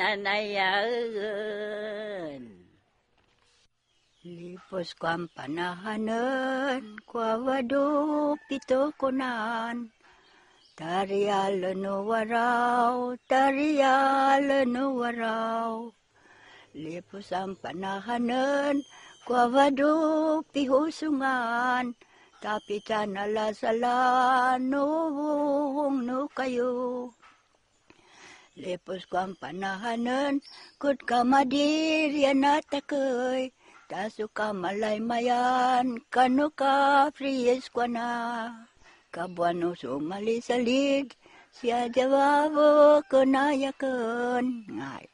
ananayagan. Lipos ko ang panahanan, kwawado pito kunan, tariyalo no waraw, tariyalo no waraw. Lipos ang panahanan, Kwavadok pihusungan, tapitan alasalan, nuwong no kayo. Lepos ko ang panahanan, kut ka madiryan at akoy, taso ka malaymayan, kano ka friyes ko na. Kabuano sumali salig, siya jawabo ko nayakan. Ngay.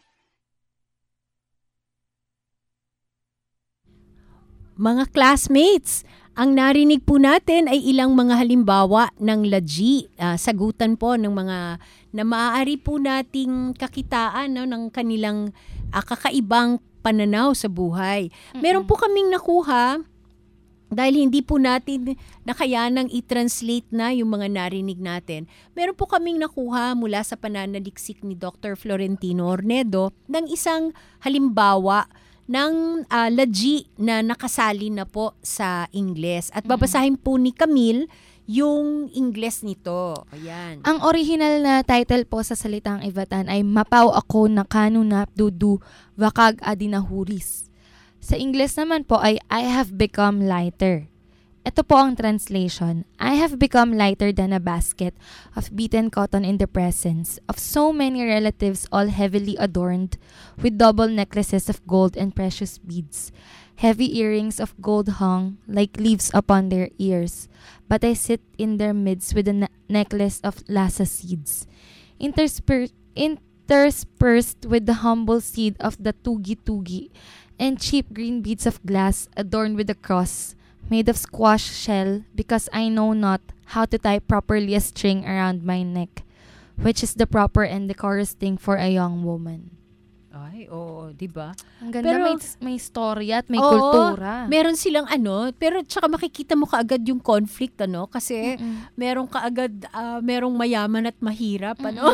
Mga classmates, ang narinig po natin ay ilang mga halimbawa ng laji, uh, sagutan po ng mga na maaari po nating kakitaan no, ng kanilang uh, kakaibang pananaw sa buhay. Mm-hmm. Meron po kaming nakuha, dahil hindi po natin nakayanang i-translate na yung mga narinig natin, meron po kaming nakuha mula sa pananaliksik ni Doctor Florentino Ornedo ng isang halimbawa ng uh, laji na nakasali na po sa Ingles. At babasahin po ni Camille yung Ingles nito. Ayan. Ang original na title po sa salitang Ivatan ay Mapaw ako na kanunap dudu wakag adinahuris. Sa Ingles naman po ay I have become lighter. Ito po ang translation. I have become lighter than a basket of beaten cotton in the presence of so many relatives all heavily adorned with double necklaces of gold and precious beads. Heavy earrings of gold hung like leaves upon their ears. But I sit in their midst with a ne- necklace of lassa seeds, intersper- interspersed with the humble seed of the tugi-tugi, and cheap green beads of glass adorned with a cross, made of squash shell, because I know not how to tie properly a string around my neck, which is the proper and decorous thing for a young woman. Ay, oo, di ba? Ang ganda, Pero, may, may story at may oo, kultura. Meron silang ano, pero tsaka makikita mo kaagad yung conflict, ano? Kasi Mm-mm. meron kaagad, uh, merong mayaman at mahirap, ano?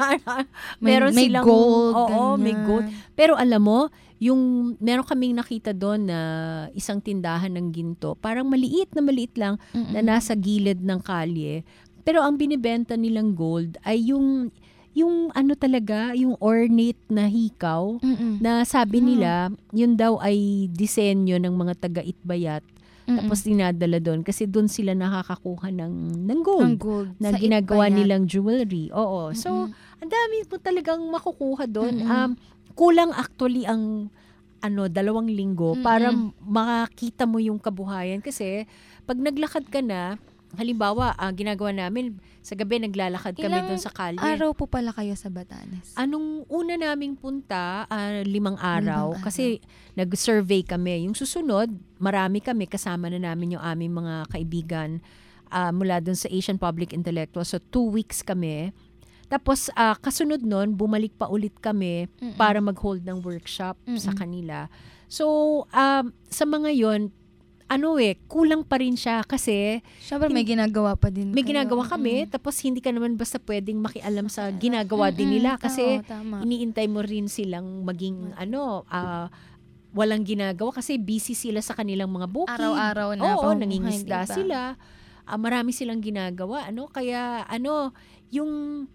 meron may, may silang, gold. Oo, ganyan. may gold. Pero alam mo, yung meron kaming nakita doon na isang tindahan ng ginto, parang maliit na maliit lang Mm-mm. na nasa gilid ng kalye. Pero ang binibenta nilang gold ay yung yung ano talaga, yung ornate na hikaw. Mm-mm. Na sabi Mm. nila, yun daw ay disenyo ng mga taga-Itbayat. Mm-mm. Tapos dinadala doon kasi doon sila nakakakuha ng ng gold, Ng gold na sa ginagawa Itbayat. nilang jewelry. Oo. So, Mm-mm. ang dami po talagang makukuha doon. Mm-mm. Um kulang actually ang ano, dalawang linggo Mm-mm. para makita mo yung kabuhayan. Kasi pag naglakad ka na, halimbawa, uh, ginagawa namin, sa gabi naglalakad kami Ilang doon sa kalye. araw po pala kayo sa Batanes? Anong una naming punta, uh, limang araw. Limang araw. Kasi nag-survey kami. Yung susunod, marami kami. Kasama na namin yung aming mga kaibigan uh, mula doon sa Asian Public Intellectual. So, two weeks kami. Tapos, uh, kasunod nun, bumalik pa ulit kami Mm-mm. para mag-hold ng workshop Mm-mm. sa kanila. So, um, sa mga yon ano eh, kulang pa rin siya kasi Siyempre, may ginagawa pa din may kayo. ginagawa kami, Mm. tapos hindi ka naman basta pwedeng makialam sa ginagawa din nila Mm-mm. kasi Oo, tama. iniintay mo rin silang maging ano, ah, walang ginagawa kasi busy sila sa kanilang mga bukid. Araw-araw na Oo, pamumuhay, nangingisda diba? sila. Ah, marami silang ginagawa, ano? Kaya ano, yung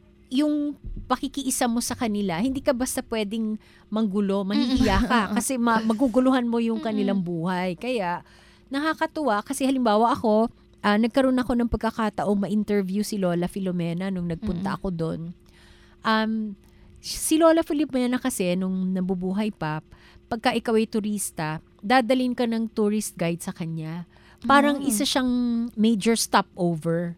yung pakikiisa mo sa kanila, hindi ka basta pwedeng manggulo, mahihiya ka kasi ma- maguguluhan mo yung kanilang buhay. Kaya nakakatuwa kasi halimbawa ako, ah, nagkaroon ako ng pagkakataong ma-interview si Lola Filomena nung nagpunta ako doon. Um, si Lola Filomena kasi nung nabubuhay pa, pagka ikaw ay turista, dadalhin ka ng tourist guide sa kanya. Parang Mm. isa siyang major stopover.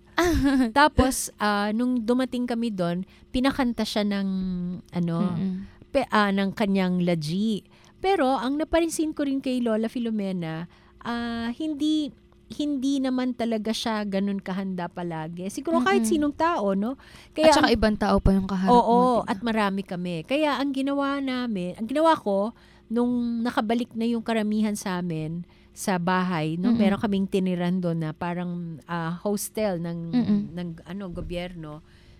Tapos, ah, nung dumating kami doon, pinakanta siya ng, ano, Mm-mm. pe, ah, ng kanyang laji. Pero, ang napansin ko rin kay Lola Filomena, ah, hindi, hindi naman talaga siya ganun kahanda palagi. Siguro kahit Mm-mm. sinong tao, no? At saka ibang tao pa yung kaharap mo. Oo, diba? at marami kami. Kaya ang ginawa namin, ang ginawa ko, nung nakabalik na yung karamihan sa amin, sa bahay, no, Mm-mm. meron kaming tiniran doon na parang ah, hostel ng Mm-mm. ng ano gobyerno.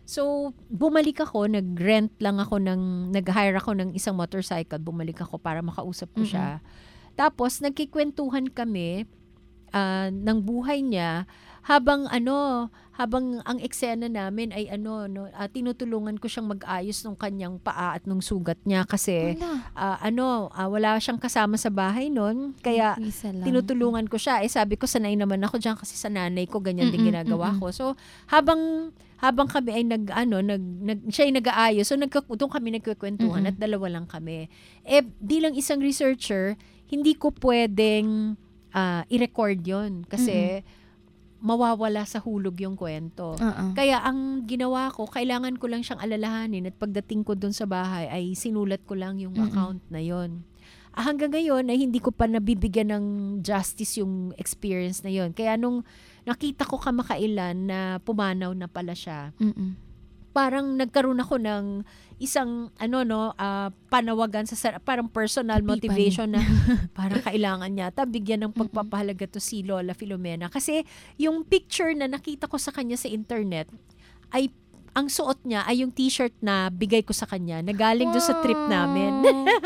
So bumalik ako, nag-rent lang ako ng nag-hire ako ng isang motorcycle, bumalik ako para makausap ko siya. Tapos nagkikwentuhan kami ah, ng buhay niya habang ano, habang ang eksena namin ay ano, no, ah, tinutulungan ko siyang mag-ayos ng kanyang paa at nung sugat niya kasi ah, ano, ah, wala siyang kasama sa bahay noon, kaya Isa lang. tinutulungan ko siya. Eh sabi ko sanay naman ako diyan kasi sa nanay ko ganyan din Mm-mm, ginagawa mm-mm. ko. So habang habang kami ay nag ano, nag, nag siya ay nag-aayos, so nagka, doon kami nagkukwentuhan Mm-mm. at dalawa lang kami. Eh bilang isang researcher, hindi ko pwedeng ah, i-record 'yon kasi mawawala sa hulog yung kwento. Oo. Kaya ang ginawa ko, kailangan ko lang siyang alalahanin at pagdating ko doon sa bahay ay sinulat ko lang yung Mm-mm. account na yon. Ah, hanggang ngayon ay hindi ko pa nabibigyan ng justice yung experience na yon. Kaya nung nakita ko kamakailan na pumanaw na pala siya, Mm-mm. parang nagkaroon ako ng isang ano no ah, panawagan sa sar- parang personal Epiphany. motivation na parang kailangan niya ta bigyan ng pagpapahalaga to si Lola Filomena kasi yung picture na nakita ko sa kanya sa internet ay ang suot niya ay yung t-shirt na bigay ko sa kanya na galing doon sa trip namin.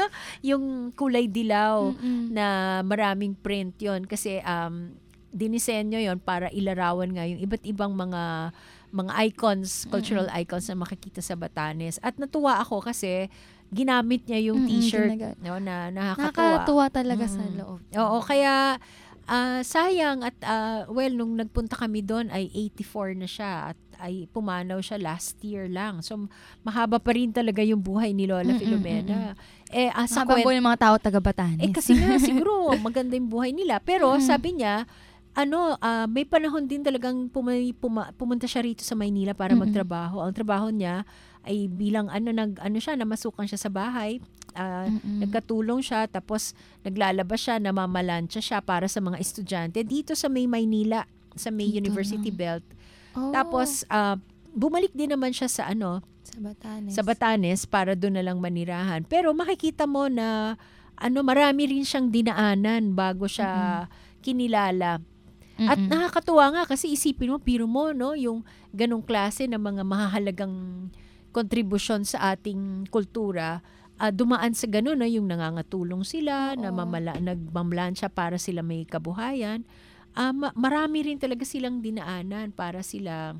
Yung kulay dilaw Mm-mm. na maraming print yon kasi um dinisenyo yon para ilarawan nga yung iba't ibang mga mga icons, cultural icons na makikita sa Batanes. At natuwa ako kasi ginamit niya yung Mm-mm, t-shirt ginaga- no, na nakakatuwa. Nakakatuwa talaga sa Mm. loob. Oo, kaya ah, sayang at ah, well, nung nagpunta kami doon ay eighty-four na siya at ay pumanaw siya last year lang. So, mahaba pa rin talaga yung buhay ni Lola Mm-mm, Filomena. Eh, ah, sa Habang kwent- buhay ng mga tao taga Batanes. eh kasi nga siguro maganda yung buhay nila. Pero Mm. sabi niya, ano, ah, may panahon din talagang puma- puma- pumunta siya rito sa Maynila para Mm-mm. magtrabaho. Ang trabaho niya ay bilang ano nag ano siya namasukan siya sa bahay. Ah, Mm-mm. nagkatulong siya tapos naglalabas siya, namamalansya siya para sa mga estudyante dito sa May Maynila, sa May Dito University na. Belt. Oh, Tapos ah, bumalik din naman siya sa ano, sa Batanes. sa Batanes para doon na lang manirahan. Pero makikita mo na ano marami rin siyang dinaanan bago siya kinilala. At Mm-mm. nakakatuwa nga kasi isipin mo, piro mo, no, yung ganong klase ng mga mahahalagang kontribusyon sa ating kultura, ah, dumaan sa ganon, no, yung nangangatulong sila, na mamala, nagmamlansya para sila may kabuhayan. Ah, ma- marami rin talaga silang dinaanan para sila,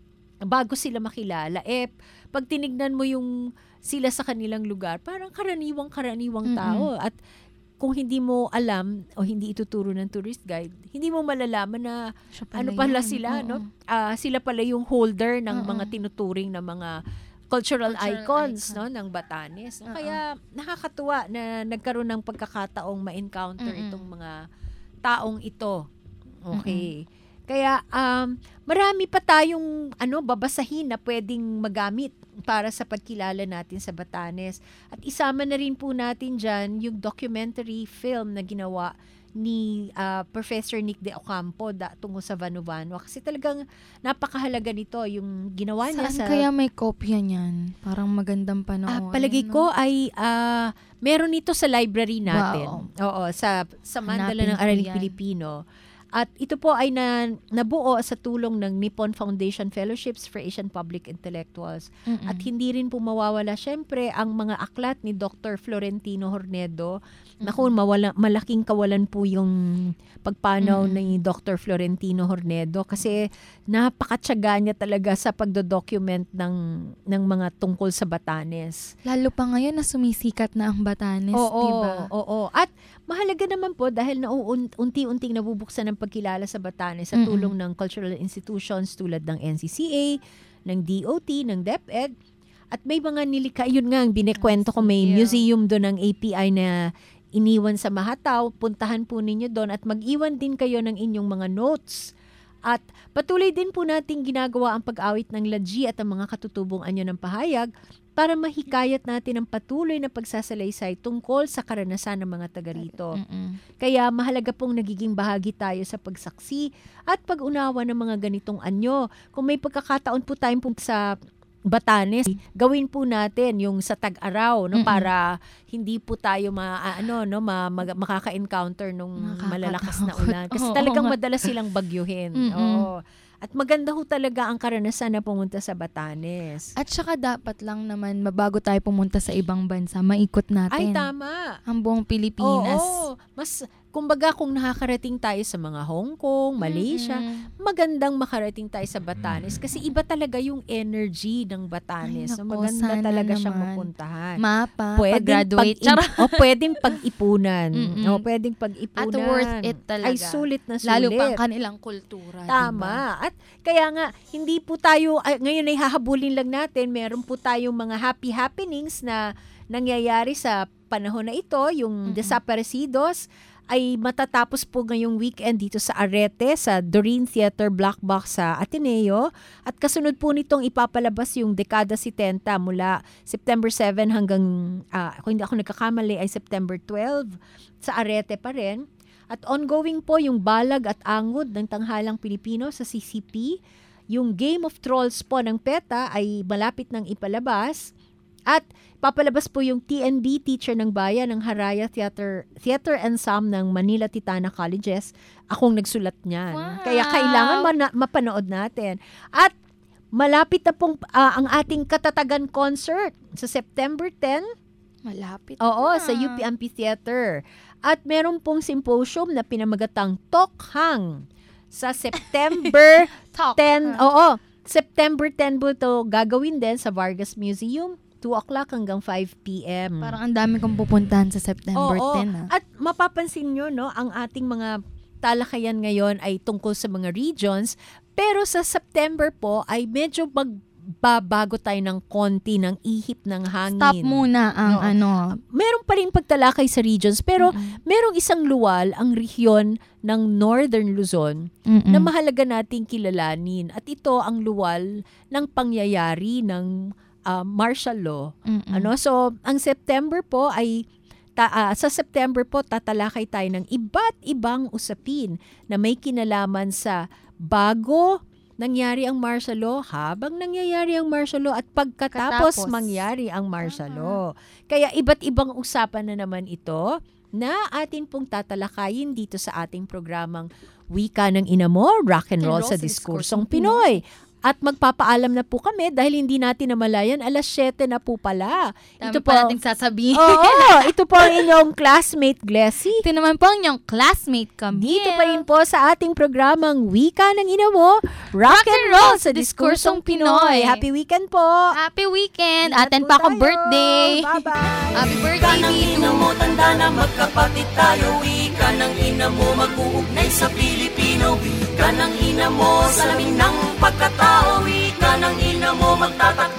bago sila makilala. Eh, pag tinignan mo yung sila sa kanilang lugar, parang karaniwang-karaniwang Mm-mm. tao. At kung hindi mo alam o hindi ituturo ng tourist guide, hindi mo malalaman na Siya pala ano pala yun. sila, Oo. no? Ah, sila pala yung holder ng Oo. mga tinuturing na mga cultural, Cultural icons, icon. no, ng Batanes. No? Oo. Kaya nakakatuwa na nagkaroon ng pagkakataong ma-encounter Mm-mm. itong mga taong ito. Okay. Kaya um, marami pa tayong ano babasahin na pwedeng magamit para sa pagkilala natin sa Batanes. At isama na rin po natin dyan yung documentary film na ginawa ni ah, Professor Nick de Ocampo da, tungo sa Vanuatu. Kasi talagang napakahalaga nito yung ginawa niya Saan sa... kaya may kopya niyan? Parang magandang Ah, panoorin. palagay no? ko ay ah, meron ito sa library natin. Oo, sa sa Mandala Hanapin ng ko Araling yan. Pilipino. At ito po ay na, nabuo sa tulong ng Nippon Foundation Fellowships for Asian Public Intellectuals. Mm-mm. At hindi rin po mawawala syempre ang mga aklat ni Doctor Florentino Hornedo. Naku, mawala, malaking kawalan po yung pagpanaw ni Doctor Florentino Hornedo kasi napakatyaga niya talaga sa pagdodocument ng, ng mga tungkol sa Batanes. Lalo pa ngayon na sumisikat na ang Batanes, Oo, di ba? oo. At mahalaga naman po dahil nauunti-unting nabubuksan ng pagkilala sa Batanes sa Mm-mm. tulong ng cultural institutions tulad ng N C C A, ng D O T, ng DepEd. At may mga nilikha, yun nga, ang binikwento ko, may museum doon ng A P I na iniwan sa Mahataw. Puntahan po ninyo doon at mag-iwan din kayo ng inyong mga notes. At patuloy din po nating ginagawa ang pag-awit ng Laji at ang mga katutubong anyo ng pahayag para mahikayat natin ang patuloy na pagsasalaysay tungkol sa karanasan ng mga taga rito. Kaya mahalaga pong nagiging bahagi tayo sa pagsaksi at pag-unawa ng mga ganitong anyo. Kung may pagkakataon po tayong punta sa Batanes, gawin po natin yung sa tag-araw, no, Mm-mm. para hindi po tayo ma, ah, ano, no, ma, mag- makaka-encounter nung malalakas na ulan. Kasi Oo talagang nga. madalas silang bagyuhin. Mm-mm. Oo. At maganda ho talaga ang karanasan na pumunta sa Batanes. At saka dapat lang naman, bago tayo pumunta sa ibang bansa, maikot natin. Ay, tama. Ang buong Pilipinas. Oo, mas kumbaga kung nakakarating tayo sa mga Hong Kong, Malaysia, Mm-mm. magandang makarating tayo sa Batanes kasi iba talaga yung energy ng Batanes. Ay, so, nako, maganda sana talaga siyang naman. mapuntahan. Mapa, Pwedeng pag-graduate. pag-i- Charot. o pwedeng pag-ipunan. Mm-mm. O pwedeng pag-ipunan. At worth it talaga. Ay, sulit na sulit. Lalo pa ang kanilang kultura. Tama. At kaya nga, hindi po tayo, ay, ngayon ay hahabulin lang natin, meron po tayong mga happy happenings na nangyayari sa panahon na ito, yung Desaparecidos, ay matatapos po ngayong weekend dito sa Arete, sa Doreen Theater Black Box sa Ateneo. At kasunod po nitong ipapalabas yung Dekada setenta mula September seven hanggang, uh, kung hindi ako nagkakamali, ay September twelve sa Arete pa rin. At ongoing po yung Balag at Angod ng Tanghalang Pilipino sa C C P. Yung Game of Trolls po ng PETA ay malapit ng ipalabas. At papalabas po yung T N B, Teacher ng Bayan, ng Haraya Theater, Theater Ensemble ng Manila Titana Colleges. Akong nagsulat niyan. Wow. Kaya kailangan mana- mapanood natin. At malapit na pong uh, ang ating katatagan concert sa September tenth. Malapit Oo, na. sa U P Amphitheater. At meron pong symposium na pinamagatang Tokhang sa September tenth. Oo, September tenth po ito gagawin din sa Vargas Museum. two o'clock hanggang five p.m. Parang ang dami kong pupuntahan sa September Oo, tenth. Ah. At mapapansin nyo, no, ang ating mga talakayan ngayon ay tungkol sa mga regions. Pero sa September po ay medyo magbabago tayo ng konti ng ihip ng hangin. Stop muna ang Oo. ano. Meron pa rin pagtalakay sa regions, pero Mm-mm. merong isang luwal, ang rehiyon ng Northern Luzon, Mm-mm. na mahalaga nating kilalanin. At ito ang luwal ng pangyayari ng uh, martial law. Mm-mm. Ano? So, ang September po ay ta- uh, sa September po tatalakay tayo ng iba't ibang usapin na may kinalaman sa bago nangyari ang martial law, habang nangyayari ang martial law, at pagkatapos Katapos. mangyari ang martial law. Kaya iba't ibang usapan na naman ito na atin pong tatalakayin dito sa ating programang Wika ng Ina Mo, Rock and Roll sa Diskursong Pinoy. At magpapaalam na po kami dahil hindi natin namalayan, alas siyete na po pala. Dami ito pa po nating sasabihin. Oo, ito po ang inyong classmate Glessy. Ito naman po ang inyong classmate Camille. Dito pa rin po sa ating programang Wika ng Ina Mo, Rock and Roll sa Diskursong Pinoy. Happy weekend po. Happy weekend. Aten pa ako birthday. Bye-bye. Happy Wika birthday, ng Vito. ina mo, tanda na magkapatid tayo. Wika ng ina mo, mag-uugnay sa Pilipino. Wika ng ina mo, salamin ng pagkatao. Wika ng ina mo, magtatak